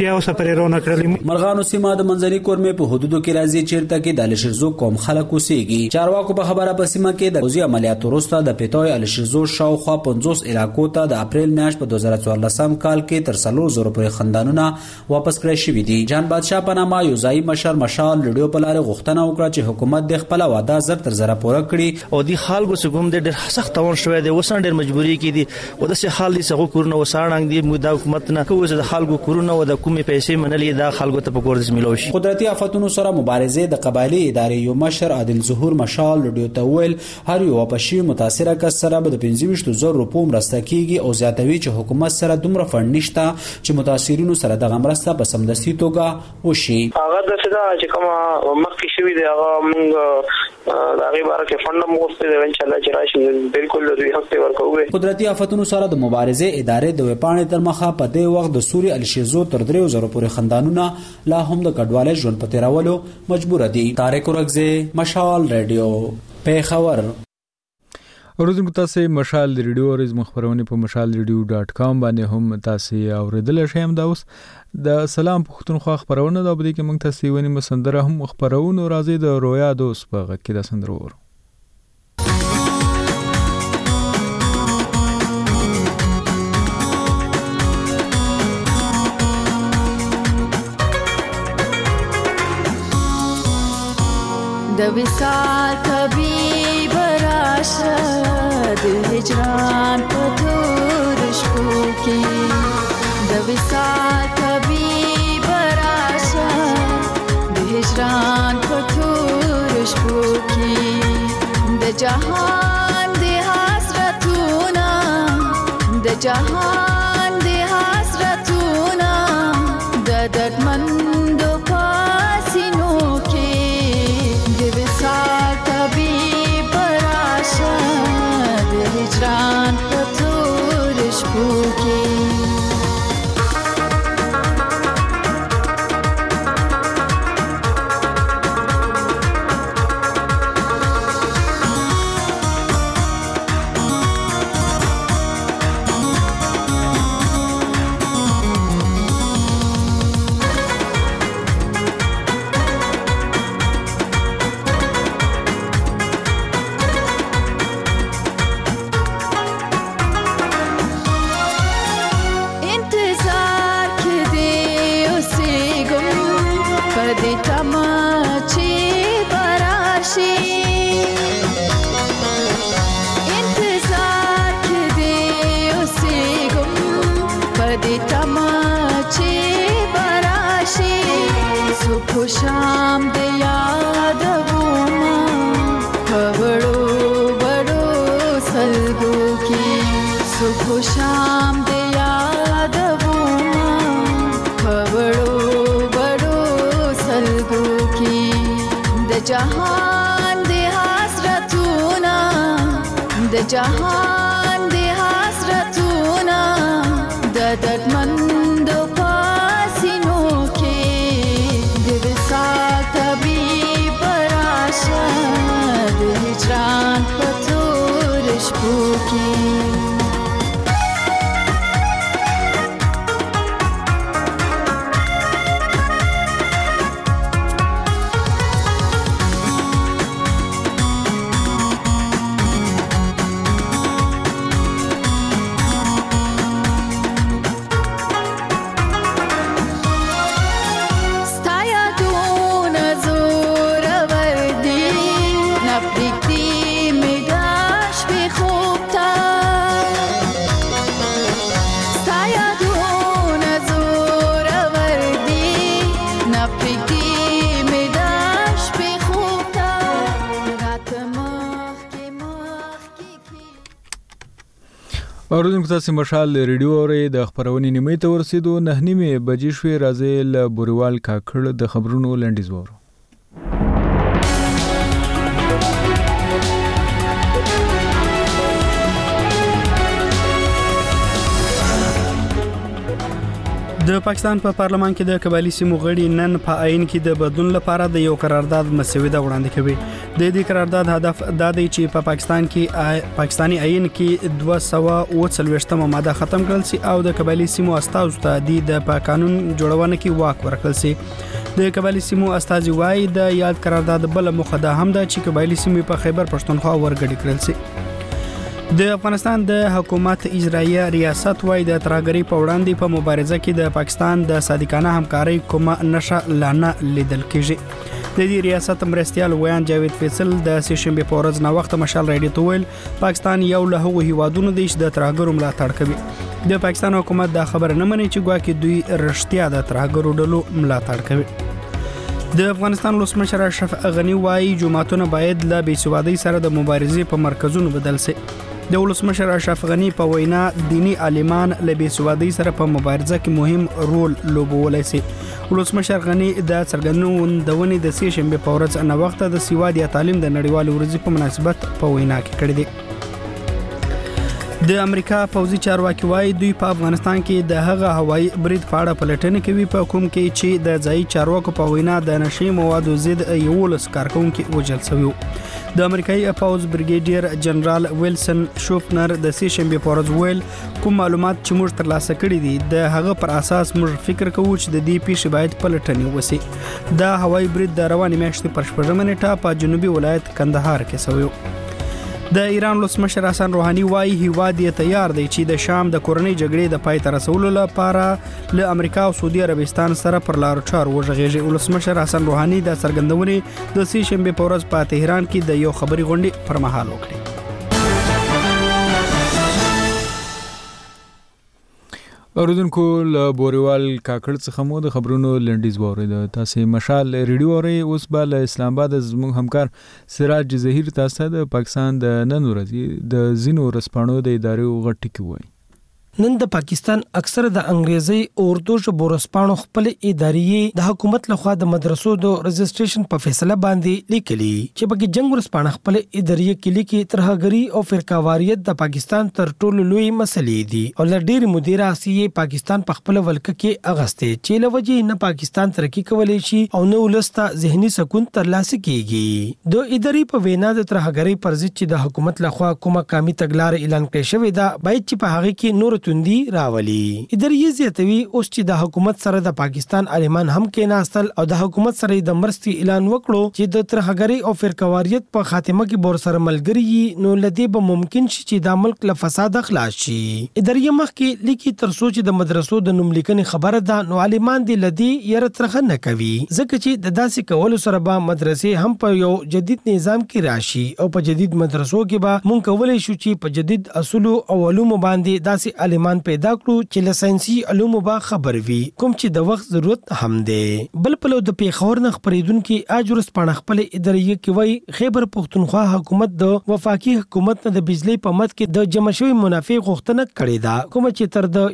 مرغانو سیمه د منځني کورمې په حدودو کې راځي چیرته کې د الشرزو قوم خلک اوسېږي. چارواکو په خبره په سیمه کې د روزي عملیاتو وروسته د پیټوي الشرزو شاوخوا 50 علاقو ته د اپریل میاشت په 2014 کال کې تر 300 پورې خندانونه واپس کړی شوی دي. جان بادشاه په نامه یو ځای مشر مشال لډیو په لار غوښتنه وکړه چې حکومت د خپل وعده زر تر زر پوره کړي او د خلکو څخه د ډېر سخت تاوان شوی دی. وسان ډېر مجبوری کې دي او د سه حال دي څنګه کورونه وساړنګ دي. موږ د حکومت نه کوو چې د خلکو کورونه او د کومې پیسې منلې دا خلکو ته په ګورز ملوشي. قدرتي آفتونو سره مبارزه د قبایلی ادارې یو مشر عادل ظهور مشال لډیو ته ویل هر یو واپسي متاثره کس سره به د 15,000 روپو مرسته کیږي او زیاتوي چې حکومت سره دومره فند نشته چې متاثرینو سره د مرسته په سمدستي توګه وشي. هغه د څه دا چې کوم مخکې شوی دی هغه موږ دا غي بار کې فند مو واستې دی ان شاء الله چې راشي بالکل دوی حق ورکوي. قدرتي آفتونو سره د مبارزه ادارې د وپاڼې تر مخه په دې وخت د سوري الشیزو تر 3,000 پورې خندانونه لا هم د کډوالۍ ژوند په تیرولو مجبور دي. طارق اورګزی مشال ریډیو پیښور. اوریدونکو تاسو مشال ریډیو اورز مخبرونه په mashalradio.com باندې هم تاسو اوریدل شئ. هم دا اوس د سلام پښتونخوا خبرونه دا بده کې موږ تاسو ونی مسندره هم خبرونه راځي د رویا دوست په غږ کې دا سندرور. د وصال طبيب راشه د هجران په تور شپو کې د وصال طبيب راشه د هجران په تور شپو کې د جهان د حسرتونه د جهان د حسرتونه د دردمندو پاسینو کې هجران په تور شپو کې شام د یاد وما بڑو بڑو سلگو کی صبح شام د یاد وما بڑو بڑو سلگو کی د جهان د حسرتونه د جهان د حسرتونه د دردمند پاسینو طبيب راشه د هجران په تور شپو کې اوریدونکو تاسو مشال ریډیو اورې د خبرونې نیمه ته ورسېدو 9:30 بجې شوې راځي ل بوریوال کاکړ د خبرونو لنډیز وورو. د پاکستان په پارلمان کې د قبایلی سیمو غړي نن په آئین کې د بدلون لپاره د یو قرارداد مسوده وړاندې کوي. د دې قرارداد هدف دا دی چې په پاکستان کې پاکستانی آئین کې 240 ماده ختم کړل سي او د قبایلی سیمو استازو ته د قانون جوړونه کې واک ورکړل سي. د قبایلی سیمو استازي وايي د یاد قرارداد بل موخه ده هم د چې قبایلی سیمې په خیبر پښتونخوا ورګډ کړل سي. د افغانستان د حکومت اجرایه ریاست وايي د ترهګرۍ په وړاندې په مبارزه کې د پاکستان د صادقانه همکارۍ کومه نشه لانه لیدل کېږي. د دې ریاست مرستيال ویان جاوید فیصل د سشنبه په ورځ نو وخت مشال رادیو ته ویل پاکستان یو له هغو هیوادونو دی چې د ترهګرو ملاتړ کوي. د پاکستان حکومت دا خبر نه مني چې ګواکې دوی رښتیا د ترهګرو ډلو ملاتړ کوي. د افغانستان ولسمشر اشرف غنی وايي جماعتونه باید له بېسوادۍ سره د مبارزې په مرکزونو بدل شي. د ولسمشر اشرف غنی په وینا دینی عالمان له بېسوادۍ سره په مبارزه کې مهم رول لوبولای شي. ولسمشر غنی د څرګندونې د سې شنبه په ورځ نو وخت د سیواد یا تعلیم د نړیوال ورځې په مناسبت په وینا کې کړی دی. د امریکا پوځي چارواکي وايي دوی په افغانستان کې د هغه هوایي برید په اړه پلټنه کوي په کوم کې چې د ځای چارواکو په وینا د نشي موادو ضد 11 کارکونکو وژل شوی. د امریکایي پوځ بریګیډیر جنرال ویلسن شوفنر د سې شنبه په ورځ ویل کوم معلومات چې موږ ترلاسه کړي دي د هغه پر اساس موږ فکر کوو چې د دې پیښې باید پلټنه وشي. د هوایي برید د روانې میاشتې پر 14 نیټه په جنوبي ولایت کندهار کې شوی. د ایران ولسمشر حسن روحاني وايي هیواد یې تیار دی چې د شام د کورنۍ جګړې د پای ته رسولو لپاره له امریکا او سعودي عربستان سره پر لار چار وژغېږي. ولسمشر حسن روحاني د څرګندونې د سې شنبه په ورځ په تهران کې د یو خبري غونډې پر مهال وکړه. اوریدونکو له بوریوال کاکړ څخه مو د خبرونو لنډیز واورید. تاسو مشال ریډیو اورئ. اوس به له اسلام آباد زموږ همکار سراج ظهیر تاسو د پاکستان د نن ورځې د زینو رسپانو د ادارې غټ کی وای. نن د پاکستان اکثر د انګریزي او اردو ژبو ورسپانو خپل ادارې د حکومت لخوا د مدرسو د رجسټریشن په فیصله باندې لیکلي چې بګي جنگ ورسپانه خپل ادارې کې لیکي ترهګری او فرقاواریت د پاکستان تر ټولو لوی مسلې دي او لډیر مدیر اسیه پاکستان په خپل ولکه کې اغسته چې لوجه نه پاکستان ترقی کولای شي او نو ولسته ذهني سکون ترلاسه کیږي. د ادارې په وینا د ترهګری پر ضد چې د حکومت لخوا کومه کامي تګلار اعلان کړی شوی دا باید چې په هغه کې نور توندي راولي. ادارې زیاتوي اوس چې د حکومت سره د پاکستان عالمان هم کې ناستل او د حکومت سره د مرستي اعلان وکړو چې د ترهګری او فرقاواریت په خاتمه کې بور سره ملګری نو لدی به ممکن شي چې د ملک له فساد خلاص شي. ادارې مخ کې لیکي تر سوچ د مدرسو د نوم لیکنې خبره ده نو عالمان دي لدی ير ترخه نه کوي ځکه چې د داسې کولو سره به مدرسې هم په یو جدید نظام کې راشي او په جدید مدرسو کې به مونږ کولای شو چې په جدید اصول او علوم باندې داسې عالمان پیدا کړو چې له ساينسي علومو به خبر وي کوم چې د وخت ضرورت هم دی. بل په لور د پیښور نه خبرېدونکو اجرس پاڼه خپل ادارې کې وای خیبر پښتونخوا حکومت د وفاقي حکومت نه د بجلی په مد کې د جمع شوی منافع غوښتنه کړې ده کوم چې تر د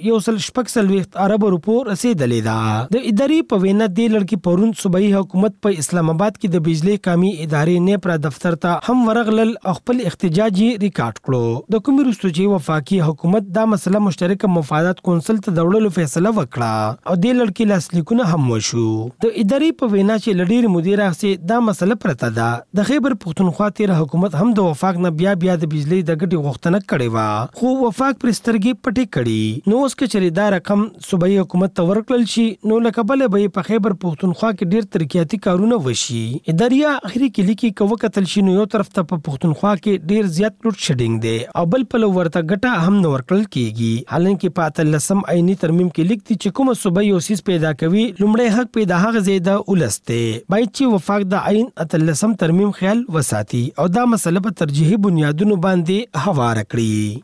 1.6 ارب روپو رسیدلې ده. د ادارې په وینا د لړکی پرون صوبایي حکومت په اسلام آباد کې د بجلی کمی ادارې نه پر دفتر ته هم ورغلل خپل احتجاجي ریکارډ کړو. د کومې رستو چې وفاقي حکومت دا مسله مشترک مفادات کونسل ته دوړلو فیصله وکړه او د لړکی لاسلیکونه هم وشو. د ادارې په وینا چې لډیر مدیر سي دا مسله پرته ده. د خیبر پښتونخوا تیر حکومت هم د وفاق نه بیا د بجلی د ګټي غوښتنه کړې و خو وفاق پر سترګې پټې کړې. نو اوس کې چې دا رقم صوبایي حکومت ته ورکړل شي نو لکبل به په خیبر پښتونخوا کې ډیر ترقیاتي کارونه وشي. ادارې اخري کې لیکي کوه کتل شي نو یو طرف ته په پښتونخوا کې ډیر زیات لوټ شډینګ دی او بل په ورته ګټه هم نو ورکړل کیږي. حالانکه په اتلسم عیني ترمیم کې لیکتي چې کومه صوبایي اوسیس پیدا کوي لومړی حق پیدا هغه زیاده ولسته باید چې وفاق د عین اتلسم ترمیم خیال وساتي او دا مسله په ترجیحي بنیادونو باندې هوار کړي.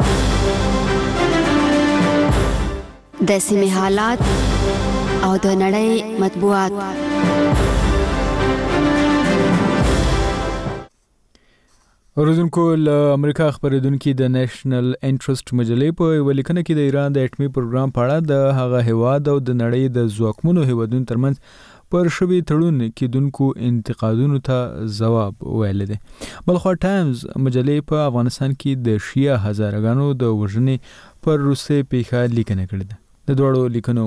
د سیمې حالات او د نړۍ مطبوعات. اوریدونکو له امریکا خبرېدونکو د نېشنل انټرست مجلې په ولیکنه کې د ایران د اټومي پروګرام په اړه د هغه هیواد او د نړۍ د ځواکمنو هیوادونو ترمنځ پر شوي تړون کېدونکو انتقادونو ته ځواب ویل دي. بلخوا ټایمز مجلې په افغانستان کې د شیعه هزارګانو د وژنې پر روسي پیښه لیکنه کړې ده. د دوړو لیکنو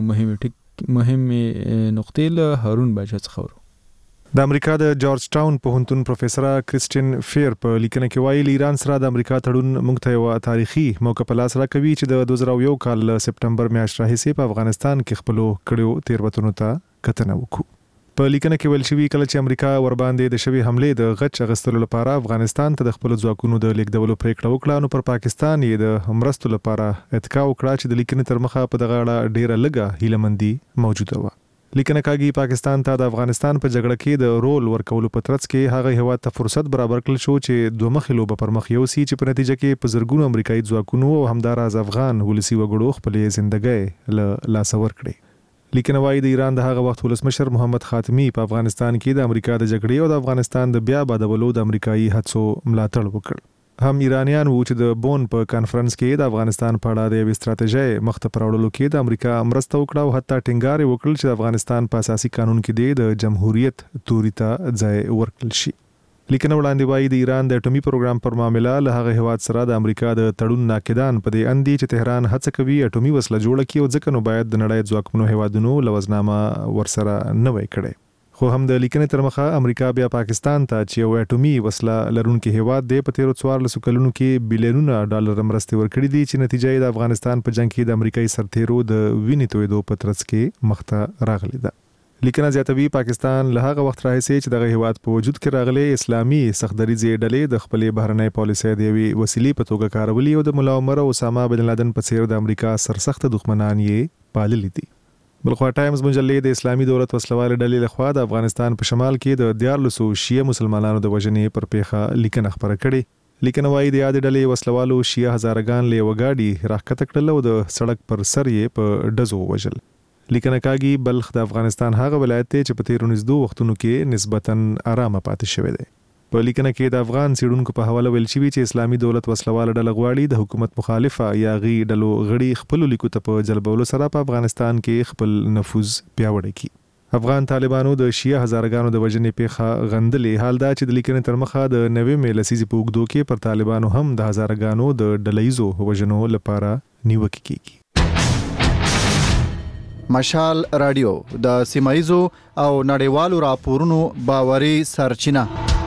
مهمه نقطې له هارون باچا څخه ورو. د امریکا د جورج ټاون پوهنتون پروفیسور کریسټین فیر په لیکنه کې وایي ایران سره د امریکا تړون موږ ته یو تاریخي موقع په لاس راکوي چې د 2001 کال سپټمبر میاشت راهیسې په افغانستان کې خپل کړيو تیروتنو ته کتنه وکړو. په لیکنه کې ویل شوی کله چې امریکا ور باندې د شوی حمله د غچ غستلو لپاره افغانستان ته د خپل ځواکونو د لیکدولو پریکړه وکړه، نو پر پاکستان یې د مرستو لپاره اتکا وکړه چې د لیکنې تر مخه په دغه اړه ډیره لږه هیلمندي موجوده و. لیکنه کاږي پاکستان ته د افغانستان په جګړه کې د رول ورکولو په ترڅ کې هغه هیواد ته فرصت برابر کړل شو چې دوه مخې لوبه پر مخ یوسي چې په نتیجه کې په زرګونو امریکایي ځواکونو او همداراز افغان ولسی وګړو خپلې ژوندۍ له لاس ور کړې. لیکنه وايي د ایران د هغه وخت ولسمشر محمد خاتمی په افغانستان کې د امریکا د جګړې او د افغانستان د بیا آبادولو د امریکایي هڅو ملاتړ وکړ. هم ایرانیان وو چې د بون په کانفرنس کې د افغانستان په اړه د یوې ستراتیژۍ مخته پرورلو کې د امریکا مرسته وکړه او حتی ټینګار وکړ چې د افغانستان په اساسي قانون کې د جمهوریت توري ته ځای ورکړل شي. لیکنه وړاندې وايي د ایران د اټومي پروګرام پر معاملې له هغه هیواد سره د امریکا د تړون ناقدان په دې اندي چې تهران هڅه کوي اټومي وسله جوړه کړي او ځکه نو باید د نړۍ ځواکمنو هیوادونو لوزنامه ورسره نه وای کړي. خو هم د لیکنې تر مخه امریکا بیا پاکستان ته چې یو اټومي وسله لرونکي هیواد دی په 13 کلونو کې بلیونونه ډالر مرستې ورکړي دي چې نتیجه یې د افغانستان په جنگ کې د امریکایي سرتیرو د وینې تویدو په ترڅ کې مخته راغلی ده. لیکنه زیاتوي پاکستان له هغه وخت راهیسې چې دغه هیواد په وجود کې راغلي اسلامي سختدریزي ډلې د خپلې بهرنۍ پالیسۍ د یوې وسیلې په توګه کارولي او د مولا عمر او اسامه بن لادن په څیر د امریکا سرسخت دښمنان یې پاللي دي. بلخوا ټایمز مجلې د اسلامي دولت وسلوال ډلې لخوا د افغانستان په شمال کې د 1400 شیعه مسلمانانو د وژنې پر پیښه لیکنه خبره کړې. لیکنه وايي د یاد ډلې وسلوالو شیعه هزارګان له وګاډي راکته کړل او د سړک پر سر یې په ډزو وژل. لیکنه کاږي بلخ د افغانستان هغه ولایت چې په 13 وختونو کې نسبتاً آرامه پاتې شوی دی. په لیکنه کې د افغان سیډونکو په حواله ویل شوی چې اسلامي دولت وسلوال ډله غواړي د حکومت مخالفه یا غي ډلو غړي خپل لیکو ته په جلبولو سره په افغانستان کې خپل نفوذ پیاوړی کړي. افغان طالبانو د شیعه هزارګانو د وژنې پیښه غندلې، حال دا چې د لیکنې تر مخه د 90 لسیزې په اوږدو کې پر طالبانو هم د هزارګانو د ډلهیزو وژنو لپاره نیوکه کیږي. مشال رادیو د سیمایزو او نړیوالو راپورونو باوري سرچینه.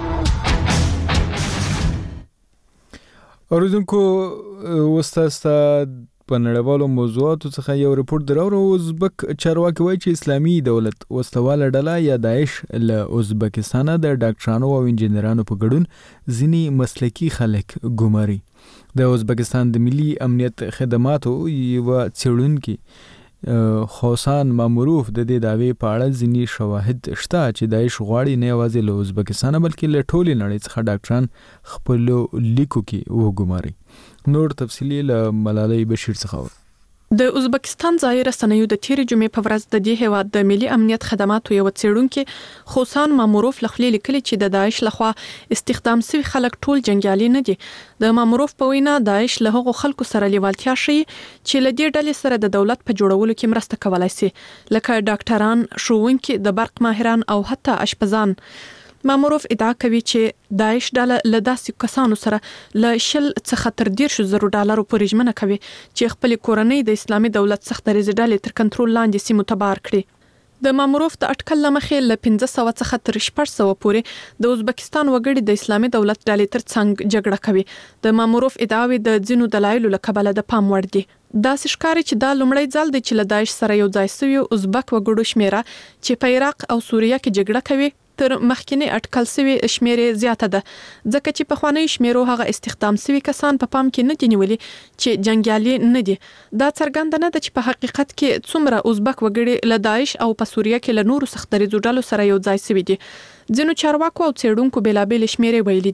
اوریدونکو وستاستا په نړیوالو موضوعاتو څخه یو ریپورت دراوړو. ازبک چارواکي وایي چې اسلامي دولت وسلواله ډله یا داعش له ازبکستان د ډاکټرانو او انجینرانو په ګډون ځینی مسلکي خلک ګماري. د ازبکستان د ملي امنیت خدماتو یو څېړونکي خوسان ماموروف د دې دعوی په اړه ځینی شواهد شته چې داعش غواړي نه یوازې له ازبکستان بلکې له ټولې نړۍ څخه ډاکټران خپل لیکو کې وګماري. نور تفصیلی له ملالۍ بشیر څخه. د ازبکستان ځایي رسنیو د تیرې جمعې په ورځ د دې هیواد د ملي امنیت خدماتو یو څېړونکي خوسان ماموروف لخوا لیکلي چې د داعش لخوا استخدام شوی خلک ټول جنگیالي نه دي. د ماموروف په وینا داعش له هغو خلکو سره لیوالتیا شي چې له دې ډلې سره د دولت په جوړولو کې مرسته کولای شي، لکه ډاکټران، ښوونکي، د برق ماهران او حتی اشپزان. ماموروف ادعا کوي چې داعش ډله له داسې کسانو سره له 10 څخه تر 10,000 ډالرو پورې ژمنه کوي چې خپل کورنۍ د اسلامي دولت سختدریزي ډلې تر کنټرول لاندې سیمو ته بار کړي. د ماموروف د اټکل لمخې له 1500 څخه تر 600 پورې د ازبکستان وګړي د اسلامي دولت ډلې تر څنګ جګړه کوي. د ماموروف ادعاوې د ځینو دلایلو له کبله د پام وړ دي. داسې ښکاري چې دا لومړی ځل دی چې له داعش سره یو ځای شوي ازبک وګړو شمیره چې په عراق او سوریه کې جګړه کوي تر مخکینی اټکل شوی شمیرې زیاته ده، ځکه چې په خوانی شمیرو هغه استخدام شوی کسان په پام کې نه دي نیولي چې جنگیالي نه دي. دا څرګنده نه ده چې په حقیقت کې څومره ازبک وګړي له داعش او په سوریه کې له نورو سختدریزو ډلو سره یو ځای شوي دي. ځینو چارواکو او څېړونکو بېلابېلې شمیرې ویلي دي.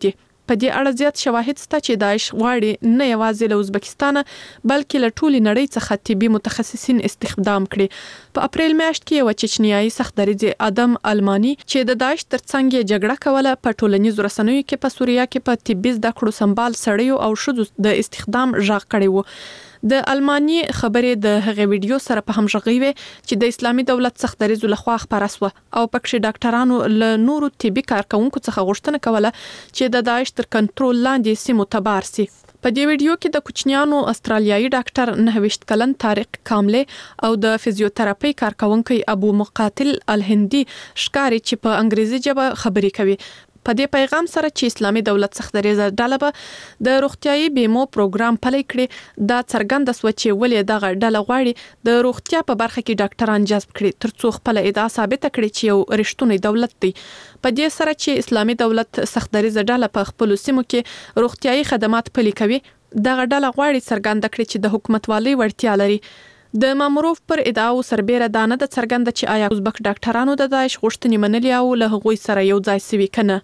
په دې اړه زیات شواهد شته چې داعش غواړي نه یوازې له ازبکستان بلکې له ټولې نړۍ څخه طبي متخصصین استخدام کړي. په اپریل میاشت کې یو چچنیایي سختدریځ ادم المانی چې د داعش ترڅنګ جګړه کوله په ټولنیزو رسنیو کې په سوریه کې په طبي زده کړو سمبال سړیو او شذو د استخدام ژغ کړي وو. د المانی خبرې د هغه ویډیو سره په همغږي وي چې د اسلامي دولت سختدریځ لخوا خبره سو او پکې ډاکټرانو له نورو طبي کارکونکو څخه غوښتنه کوله چې د داعش تر کنټرول لاندې سیمو تبار سي. په دې ویډیو کې د کوچنیانو استرالیایي ډاکټر 29 کلن طارق کامله او د فزیوتراپي کارکونکو ابو مقاتل الهندي ښکاری چې په انګریزي ژبه خبرې کوي. په دې پیغام سره چې اسلامي دولت سختدریځ ډله به د روغتيایي بیمو پروګرام پلي کړي دا څرګند سو چې ولې دغه ډله غواړي د روغتیا په برخه کې ډاکټران جذب کړي ترڅو خپل ادعا ثابت کړي چې یو رښتونی دولت دی. په دې سره چې اسلامي دولت سختدریځ ډله په خپل سیمو کې روغتيایي خدمات پلي کوي دغه ډله غواړي څرګند کړي چې د حکومتوالي وړتیا لري. د ماموروف پر ادعاو سربېره دانه د څرګند چې آیا ازبک ډاکټرانو د داعش غوښتنې منلې او له هغوی سره یو ځای سوي کنه.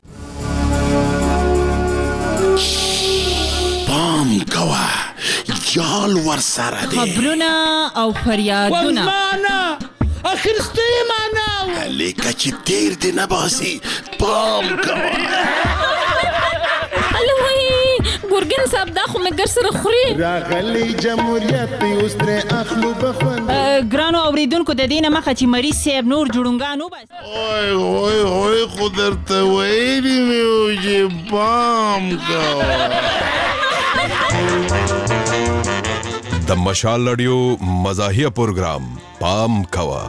پام کوه جال ور سره دی خبرونه او فریادونه اخرسته معنا لیکه چې تیر دی نباسي پام کوه ګورګن صاحب دا خو مګر سره خوري راغلی جمهوریت اوس تر اخلو بخوند ګرانو اوریدونکو د دینه مخه چې مریض صاحب نور جوړونګانو بس اوه خو درته ویلي مې و چې پام کوه د مشال رادیو مزاحیه پروګرام پام کوه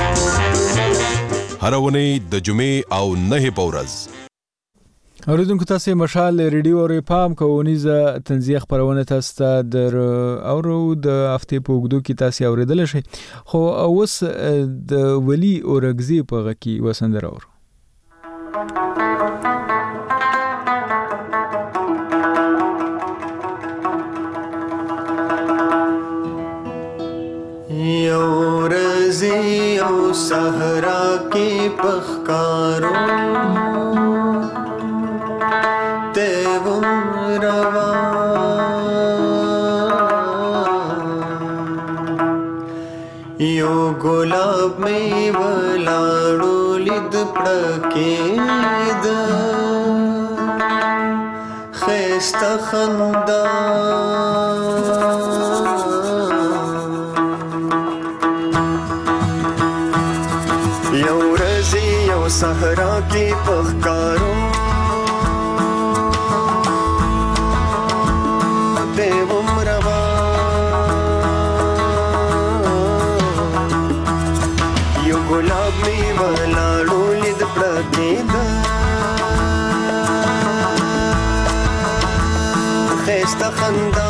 هر ونې د جمعې او نه په ورځ. اوریدونکو تاسو مشال ریډیو او پام کوونیزه تنزیه خبرونه تاسو ته در اورو د هفته په وګړو کې تاسو اوریدل شي خو اوس د ولی اورګزی په غکی وسندر اور یورزی او صحرا کې پخکارو یو ګلاب می ولاړو لید پړکې د خسته خندا یو ورځ یو صحرا کې پخکارو خندا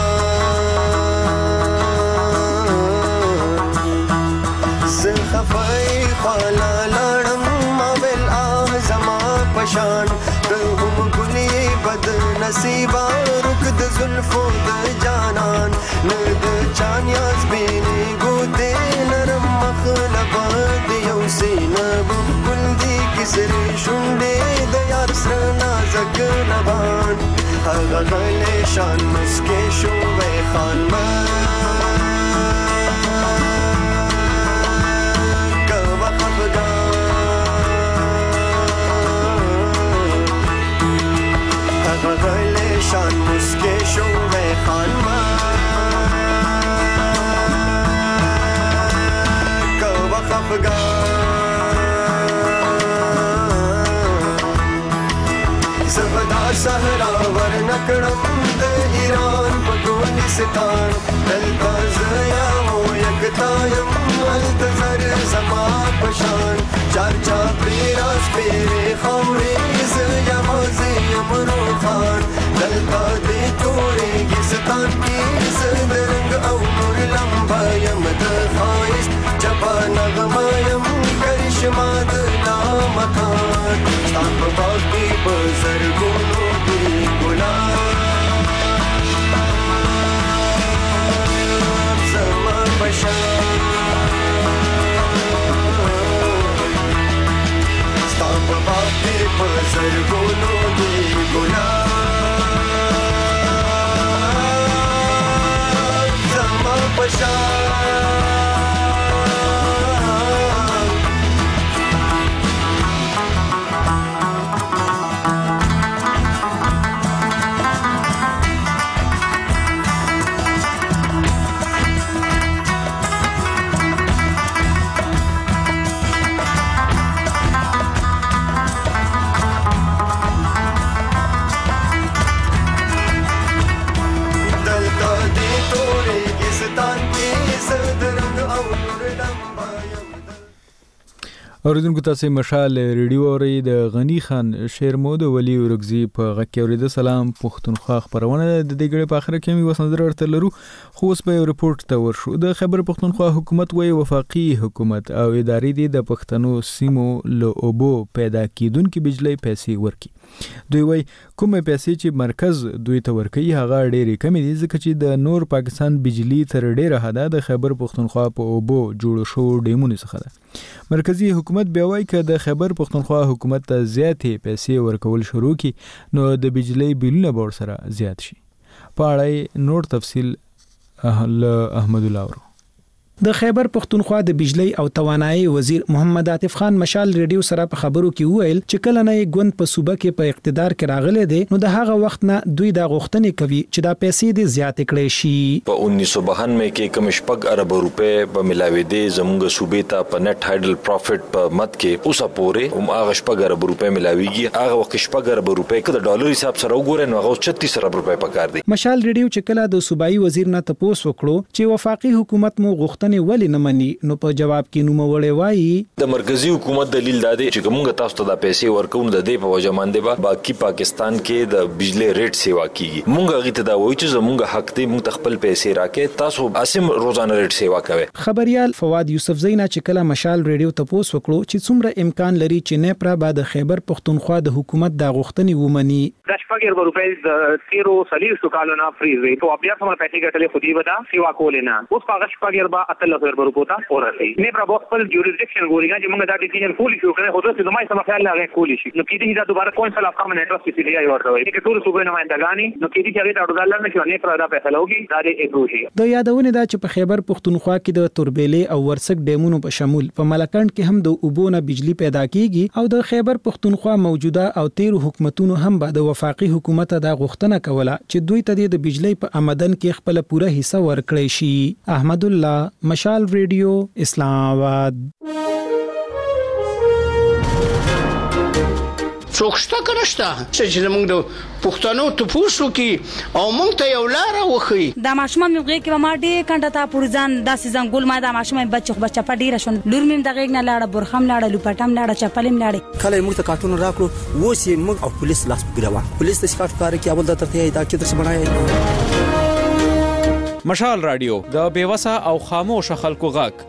زخفای خالا لړم مابل اعظم پشان هم ګلی بد نصیبا رک د زلفو د جانان نه د چانیاز بینی ګوتې نرم مخلب د یو سینه بل دی کسر شونډې د یار سره نازک لبان هغه غلې شان مسکې شوې خانمان کوه خفګان هغه غلې شان مسکې شوې خانمان کوه خفګان صحرا ورنکړم د ایران په ګلستان دلته زیا مو یکتایم التزر زما پشان چار چا پیراس پیرې خورې زیا مزیم روخان دلته دې تورې ګستان کې زرنګ او نور لمبایم د خایست چپا نغمایم کرشما د نامکان ستان په باغ کې په زرګونو زرګونو دی ګلان اوریدونکو تاسو مشال ریډیو اوري د غنی خان شیرمود ولی ورغزی په غکه اورید سلام پښتونخوا خبرونه د دې غړي په اخر کې می وسنځر ورته لرو خو اوس به ریپورت ته ورشو د خبر پښتونخوا حکومت وی وفاقي حکومت او ادارې دي د پښتنو سیمو له اوبو پیدا کیدونکو بجلی پیسې ورکي دوی وی کومه پیسې چې مرکز دوی ته ورکي هغه ډېری کم دي ځکه چې د نور پاکستان بجلی تر ډېره حدا د خبر پښتونخوا په اوبو جوړ شو ډیمونه څخه ده مرکزی حکومت بیا وایي چې د خبر پښتونخوا حکومت ته زیاتې پیسې ورکول شروع کی نو د بجلی بیلونه به سره زیات شي په اړه نور تفصیل احمد الله ورو د خیبر پختونخوا د بجلی او توانایي وزیر محمد عاطف خان مشال ریډیو سره په خبرو کې وویل چې کله نه ګوند په صوبه کې په اقتدار کې راغلي دي نو د هغه وخت نه دوی د غوښتنې کوي چې دا پیسې دې زیات کړي شي په 1992 کې کم شپږ ارب روپے په ملاوي دي زموږ صوبې ته په نت هایډل پروفټ په مت کې اوسه پورې هغه شپږ ارب روپے ملاويږي هغه وخت شپږ ارب روپے کې د ډالر حساب سره وګورئ نو هغه 36 ارب روپے پکار دي مشال ریډیو چې کله د صوبایي وزیر نه تپوس وکړو چې وفاقي حکومت مو غوښتنې ولې نه مني نو په جواب کې نو مولې وایي د مرکزی حکومت دلیل دادی چې موږ تاسو ته د پیسې ورکوم د دې په وجه باندې با باقی پاکستان کې د بجلی ریټ سیوا کیږي موږ هغه ته دا وایو چې زموږ حق دی موږ خپل پیسې راکې تاسو اسیم روزانه ریټ سیوا کوي خبريال فواد یوسف زینا چې کله مشال ریډیو تپوس وکړو چې څومره امکان لري چې نه پر بعد خیبر پختونخوا د حکومت د غوښتنې ومني د شپږ روپۍ د تیرو سلیل سکالو نه فریز وي ته بیا څومره پیسې ګټلې خو دی ودا سیوا کولې نه اوس په شپږ ربا اتل روپۍ ورته نه پر خپل جوریسډکشن ګوريږي چې موږ دا ډیسیژن کولی شو کنه خو د زمای سم خیال لاغه کولی شي نو کېدی دا دوباره کونسل اف کامن انټرست کې دی ورته وي چې ټول صوبې نمائندګانی نو کېدی چې دا ډالر نه شو نه پر دا پیسې لوګي دا دې اپروچ د یادونه دا چې په خیبر پختونخوا کې د توربېلې او ورسک ډیمونو په شمول په ملکند کې هم د اوبونه بجلی پیدا کیږي او د خیبر پختونخوا موجوده او تیر حکومتونو هم بعد وفاقي حکومت دا غوښتنه کوله چې دوی ته د بجلی په آمدن کې خپل پوره حصہ ورکړي شي احمد الله مشال ریډیو اسلام آباد څوکشته کنهشته چې موږ د پښتنو ته پوښتنه کی او موږ ته یو لار وخی د ماشومان موږ کې ما ډېر کنده تا پورزان د سيزن ګول ما د ماشومان بچو په ډیره شون لور مم د غیګ نه لاړه برخم لاړه لوپټم لاړه چپلم لاړه کله موږ ته کارتون راکړو وسی موږ او پولیس لاس ګروا پولیس د شکایت کار کې اول د ترته دا چې درس بنای مشال رادیو د بیوسه او خاموش خلکو غاک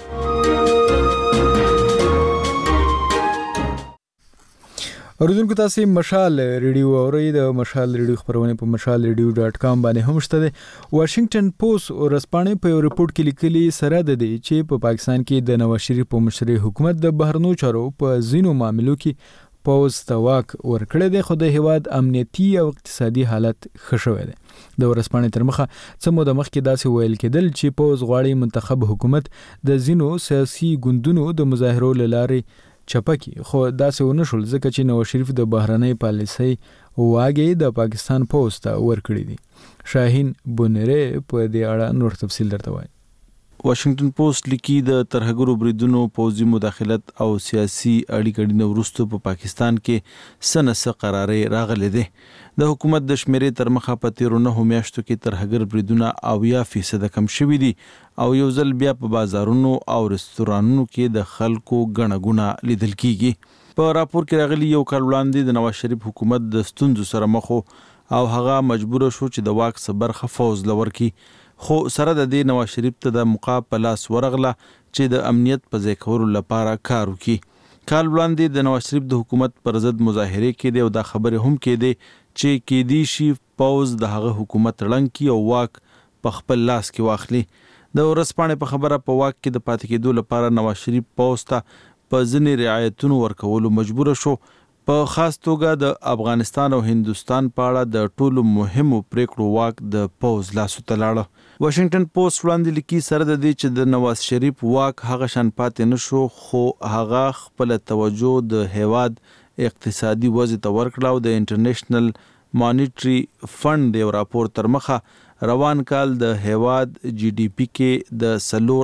اوریدونکو تاسو مشال ریډیو اورئ د مشال ریډیو خبرونه په mashalradio.com باندې هم شته ده واشنگټن پوسټ ورسپانې په یو ریپورت کې لیکلي سره ده چې په پاکستان کې د نواز شریف په مشرۍ حکومت د بهرنو چارو په ځینو معاملو کې پوز تواک ورکړی دی خو د هیواد امنیتي او اقتصادي حالت ښه شوی دی د ورسپانې تر مخه څه موده مخکې داسې ویل کېدل چې پوز غواړي منتخب حکومت د ځینو سیاسي ګوندونو د مظاهرو له لارې چپکی خو داسې ونه شول ځکه چې نواز شریف د بهرنۍ پالیسۍ واګې د پاکستان پوز ته ورکړي دي شاهین بونری په دې اړه نور تفصیل درته وایي واشنگټن پوسټ لیکي د ترهګرو بریدونو پوځي مداخلت او سیاسي اړیکې نه وروسته په پاکستان کې سنس قرارې راغلي دي د حکومت د شمیرې تر مخه په 13 میاشتو کې ترهګر بریدونه 90% کم شوي دي او یو ځل بیا په بازارونو او رستورانونو کې د خلکو غنغونه لیدل کیږي په راپور کې راغلي یو کال وړاندې د نواز شریف حکومت د ستونزو سره مخ او هغه مجبور شو چې د واک صبر خفوز لور کی خو سره د دې نواز شریف ته د مقابله ورغله چې د امنیت په ځای کولو لپاره کار وکړي کال وړاندې د نواز شریف د حکومت پر ضد مظاهره کې دی او دا خبره هم کې دی چې کې دی شي پوز د هغه حکومت رنګ کی او واک په خپل لاس کې واخلي د ورسپانې په خبره په واک کې د پاتې کېدو لپاره نواز شریف پوز ته په ځینې رعایتونو ورکولو مجبور شو په خاص توګه د افغانستان او هندستان په اړه د ټولو مهمو پریکړو واک د پوز لاسو ته لاړ واشنگټن پوسټ وړاندې لیکي سره د دې چې د نواز شریف واک هغه شان پاتې نشو خو هغه خپل توجه د هیواد اقتصادي وضع ته ورکړه او د انټرنیشنل مانیټری فند یو راپور تر مخه روان کال د هیواد جی ډی پی کې د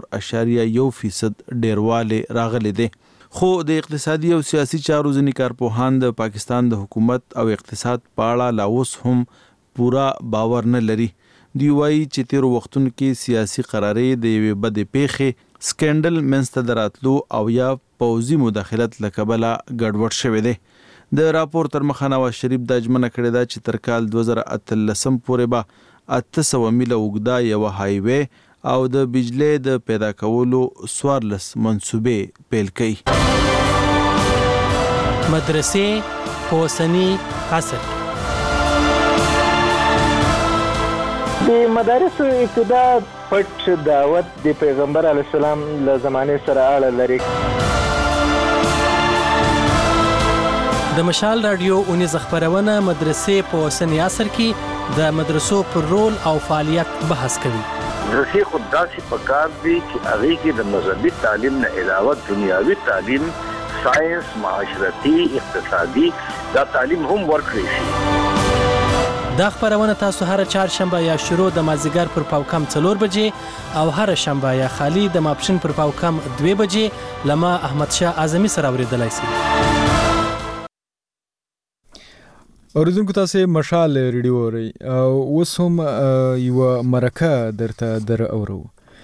0.1% ډیرواله راغلي دي خو د اقتصادي او سیاسي چارو ځینې کارپوهان د پاکستان د حکومت او اقتصاد په اړه لا اوس هم پورا باور نه لري دی وایي چې تیر وختونو کې سیاسي قرارې د یوې بدې پیښې سکینډل منځته دراتلو او یا پوځي مداخلت لکبله ګډوډ شوی دی. د راپور تر مخه نواز شریف دا ژمنه کړې ده چې تر کال 2013 پورې به 800 میله اوږده یوه هایوې او د بجلی د پیدا کولو 14 منصوبې پیل کړي. مدرسې په اوسني عصر د مدارسو ابتدا پټ دعوت د پیغمبر علیه السلام له زمانې سره اړه لري. د مشال رادیو اونیز خبرونه مدرسې په اوسني عصر کې د مدرسو پر رول او فعالیت بحث کوي. مدرسې خود داسې پکار دي چې هغې کې د مذهبي تعلیم نه علاوه دنیاوي تعلیم، ساینس، معاشرتي، اقتصادي دا تعلیم هم ورکړی شي. دا خبرونه تاسو هر چهارشنبه یا شروع د مازدیګر پر پاوکم 4 بجې او هر شنبه یا خالی د ماپښین پر پاوکم 2 بجې لما احمد شاه اعظمي سره اوریدلای شئ. اوریدونکو تاسو مشال ریډیو اورئ او اوس هم یو مرکه درته در اورو.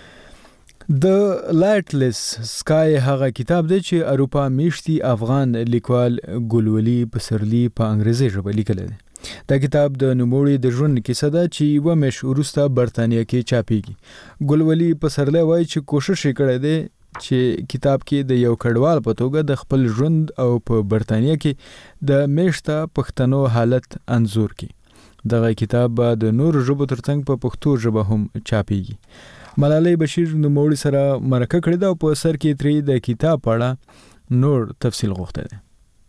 د لایټلس سکای هغه کتاب دی چې اروپا میشتي افغان لیکوال ګلولي پسرلي په انګریزي ژبه لیکلی دی. دا کتاب د نوموړي د ژوند کیسه ده چې یوه میاشت وروسته برطانیه کې چاپیږي. ګلولي پسرلی وایي چې کوشش یې کړی دی چې کتاب کې د یو کډوال په توګه د خپل ژوند او په برطانیه کې د میشته پښتنو حالت انځور کړي. دغه کتاب به د نورو ژبو ترڅنګ په پښتو ژبه هم چاپیږي. ملالۍ بشیر نوموړي سره مرکه کړې ده او په سر کې ترې د کتاب په اړه نور تفصیل غوښتی دی.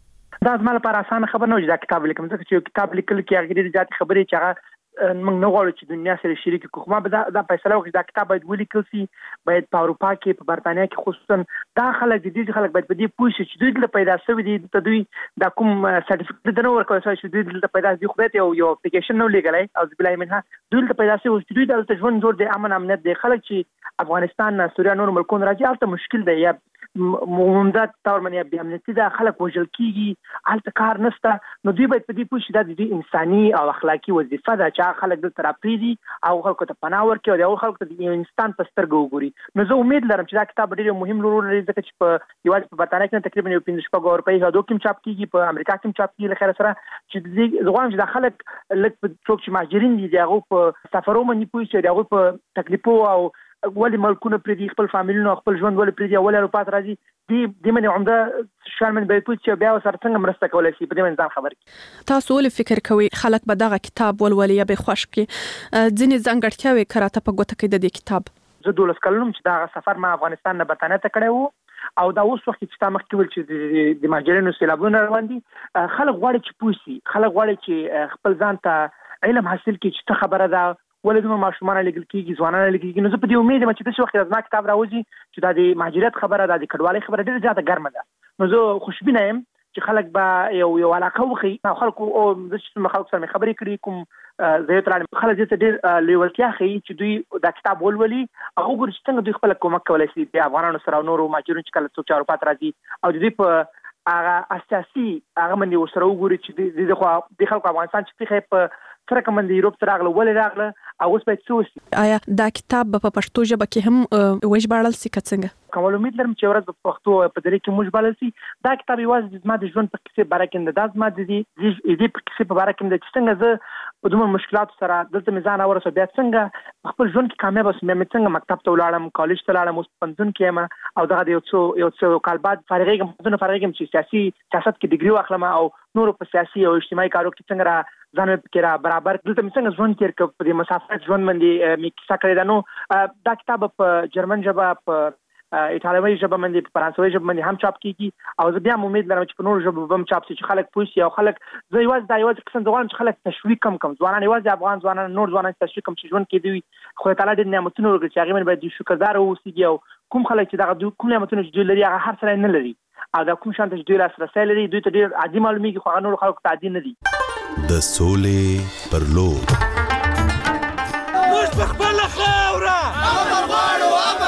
دا زما لپاره اسانه خبر نه و چې دا کتاب لیکم، ځکه چې یو کتاب لیکل کې هغه ډېرې زیاتې خبرې چې هغه موږ نه غواړو چې دنیا سره شریک کړو. خو ما به دا فیصله وکړه چې دا کتاب باید ولیکل شي، باید په اروپا کې، په برطانیه کې خصوصا دا خلک دي چې خلک باید په دې پوه شي چې دوی دلته پیدا شوي دي، دلته دوی دا کوم سرټیفیکټ نه ورکولی شوی چې دوی دلته پیدا شوي، خدای ته یو اپلیکیشن نه لیکلی اعوذ بالله منها، دوی دلته پیدا شوي چې دوی دلته ژوند جوړ دی، امن امنیت دی. خلک چې افغانستان نه، سوریه، نور ملکونو راځي هلته مشکل دی، یا مومندات تور منی بیا امنیتي دا خلک وژل کیږي، هلته کار نشته. نو دوی باید په دې پوه شي دا د دوی انساني او اخلاقي وظیفه ده چې هغه خلک دلته راپرېږدي او خلکو ته پناه ورکړي او د هغو خلکو ته د یو انسان په سترګه وګوري. نو زه امید لرم چې دا کتاب ډېر مهم رول لري، ځکه چې په یوازې په برطانیه کې تقریبا یو 15 اروپایي هېوادو کې هم چاپ کېږي، په امریکا کې هم چاپ کېږي. له خیره سره چې زه غواړم چې دا خلک لږ څوک چې مهاجرین دي د هغو په سفرو باندې پوه شي، د هغوی په تکلیفو او ولې ملکونه پرېږدي، خپل فامیلونه خپل ژوند ولې پرېږدي او ولې اروپا ته راځي، دې باندې عمده شیان باندې باید پوه شي او بیا ورسره څنګه مرسته کولی شي، په دې باندې ځان خبر کړي. تاسو ولې فکر کوئ خلک به دغه کتاب ولولي یا به یې خوښ کړي؟ ځینې ځانګړتیاوې که راته په ګوته کړئ د دې کتاب. زه 12 کلن چې دغه سفر ما افغانستان نه برطانیه ته کړی و او دا اوس وخت چې تا مخکې ویل چې د مهاجرینو سیلابونه روان دي، خلک غواړي چې پوه شي، خلک غواړي چې خپل ځان ته علم حاصل کړي چې څه خبره ده، ولې دومره ماشومان لیکل کېږي، ځوانان لیکل کېږي. نو زه په دې امید یم چې داسې وخت زما کتاب راوځي چې دا د مهاجرت خبره ده، د کډوالۍ خبره ډېره زیاته ګرمه ده. نو زه خوشبینه یم چې خلک به یو علاقه وښیي او خلکو او زه چې څومره خلکو سره مې خبرې کړي، کوم ځایو ته راغلم، خلک دې ته ډېر لیوالتیا ښیي چې دوی دا کتاب ولولي او وګوري چې څنګه دوی خپله کومک کولی شي د افغانانو سره او نورو مهاجرینو چې کله څوک چې اروپا ته راځي او د دوی په هغه اساسي هغه باندې ورسره وګوري چې د خلکو افغانستان چې پیښه په څرکه باندې یوروپ ته راغله، ولې راغله او اوس باید څه وشي. آیا دا کتاب به په پښتو ژبه کې هم وژباړل شي که څنګه؟ کوم امید لرم چې ورځ په پښتو په دې کې موږ بلل شي. دا کتاب یوازې زما د ژوند په کیسې باره کې نه، دا زما د دې په کیسې په باره کې نه چې څنګه زه په دومره مشکلاتو سره دلته مې ځان راورسوه، بیا څنګه په خپل ژوند کې کامیاب شوم، بیا مې څنګه مکتب ته ولاړم، کالج ته لاړم، اوس پوهنتون کې یم او دغه د یو څو کال بعد فارغېږم چې سیاست کې ډګري واخلم او نورو په سیاسي او اجتماعي کارو کې څنګه ځان پکې را برابر دلته مې څنګه ژوند تېر کړ، په دې مسافرت ژوند باندې مې کیسه کړې ده. نو دا کتاب په جرمن ژبه، په ایټالوي ژبه باندې، په فرانسوي ژبه باندې هم چاپ کېږي او زه بیا امید لرم چې په نورو ژبو به هم چاپ شي چې خلک پوه شي او خلک زه یوازې قسم زه غواړم چې خلک تشویق کم ځوانان، یوازې افغان ځوانان، نور ځوانان تشویق کم چې ژوند کې دوی خدای تعالی ډېر نعمتونه ورکړي چې هغې باندې باید دوی شکرداره واوسېږي او کوم خلک چې دغه کوم نعمتونه چې دوی لري هغه هر سړی نه لري او دا کوم شان ته چې دوی لاسرسی لري دوی ته ډېر عادي معلومیږي خو هغه نورو خلکو ته عادي نه دي. د سولې پر لور موږ په خپله خاوره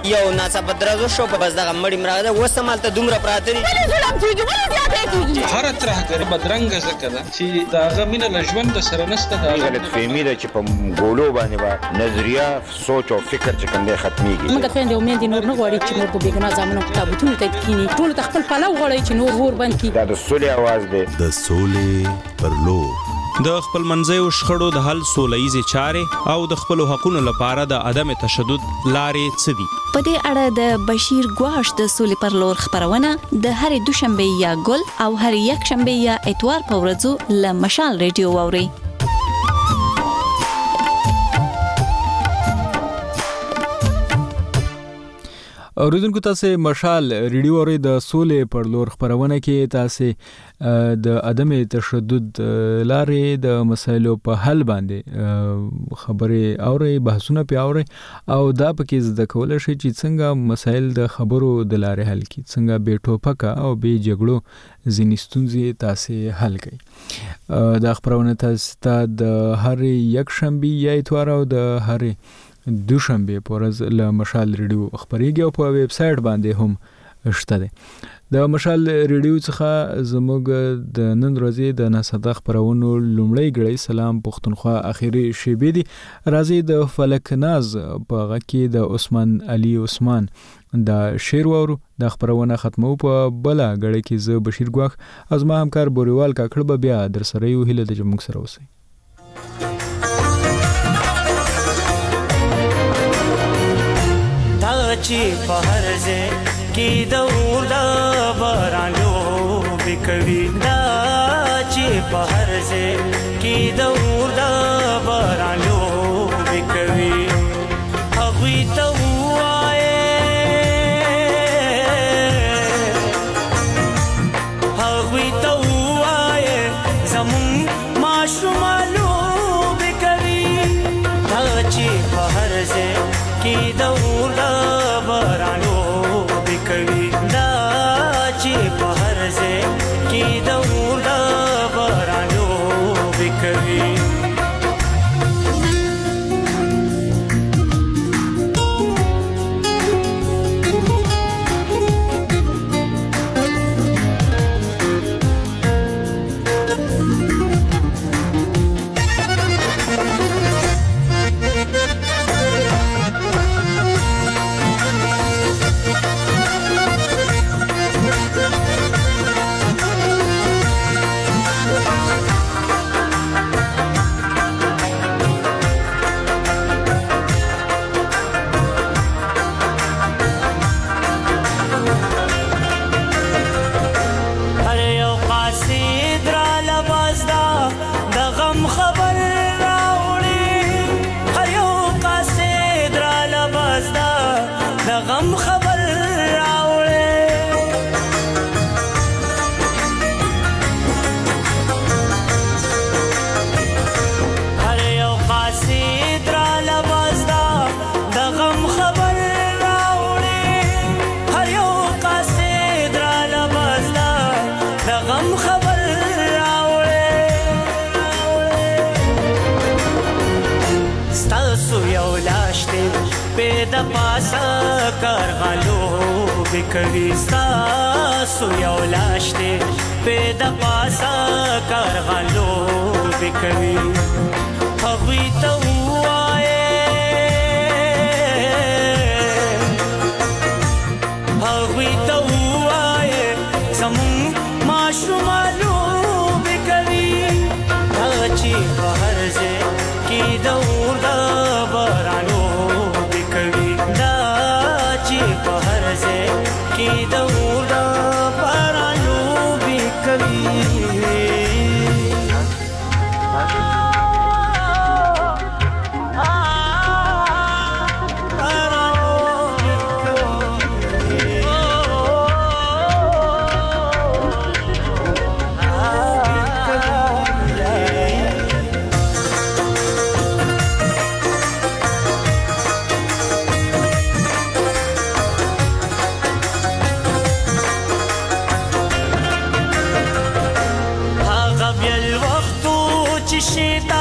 یو ناڅاپه درز شو په بس دغه مړی مراده وسمال ته دومره پراته دي هر ترهګر بدرنګ زکه ده چې داغه مینه لژوند سره نسته دا غلط فهمي ده چې په ګولو باندې با نظریه سوچ او فکر چې کوم دی ختميږي موږ خويندې امید نور نه غواړي چې نور په بیګناه ځامنو تابوتونو ته کینی ټول خپل پلو غواړي چې نور ور باندې دا د سولې आवाज دی د سولې پر لور د خپل منځیو شخړو د حل سوله‌ییزې چارې او د خپل حقوقو لپاره د عدم تشدد لارې څه دي؟ په دې اړه د بشیر ګواش د سولې پر لور خبرونه د هرې دوشنبه یا ګل او هرې یکشنبه یا اتوار په ورځو له مشال ریډیو واورئ. اوریدونکو تاسو مشال ریډیو اورئ د سولې پر لور خبرونه کې تاسو د عدم تشدد لارې د مسایلو په حل باندې خبرې اورئ بحثونه پی اورئ او دا پکې زده کول شي چې څنګه مسایل د خبرو د لارې حل کی څنګه بې ټوپکه او بې جګړو ځینې ستونزې تاسو حل کړئ. دا خبرونه تاسو د هر یک شنبه یا اتوار او د هر دوشنبه پورز له مشال ریډیو خبريږي او په ویب سټ باندې هم شته ده. د مشال ریډیو څخه زموږ د نن ورځې د نصدا خبرونو لومړی غړي سلام پښتونخوا اخیری شیبې دي راځي د فلک ناز په غکې د عثمان علي عثمان د شعر وورو د خبرونه ختمو په بلا غړي کې ز بشیر ګواخ از ما همکار بوریوال کاکړ به بیا در سره یو هله د جمع سره وسی. چې په هر ځای کې د اور د بارانو بکوي دا چې په هر ځای کې د اور د بارانو بکوي هغه ته وایي زمون ماشومانو بکوي دا چې په هر ځای کې د اور د بارانو بکوي دا چې په هر ځای کې د اور د بارانو بکوي بکوي ستاسو یو لاش دی پیدا پاسا کارغالو بکوي هغوی ته وایي زمون ماشومانو بکوي هغه چې په هر ځای کې د اور د بارانو بکوي دا چې په هر ځای کې د اور د بارانو بکوي شیطان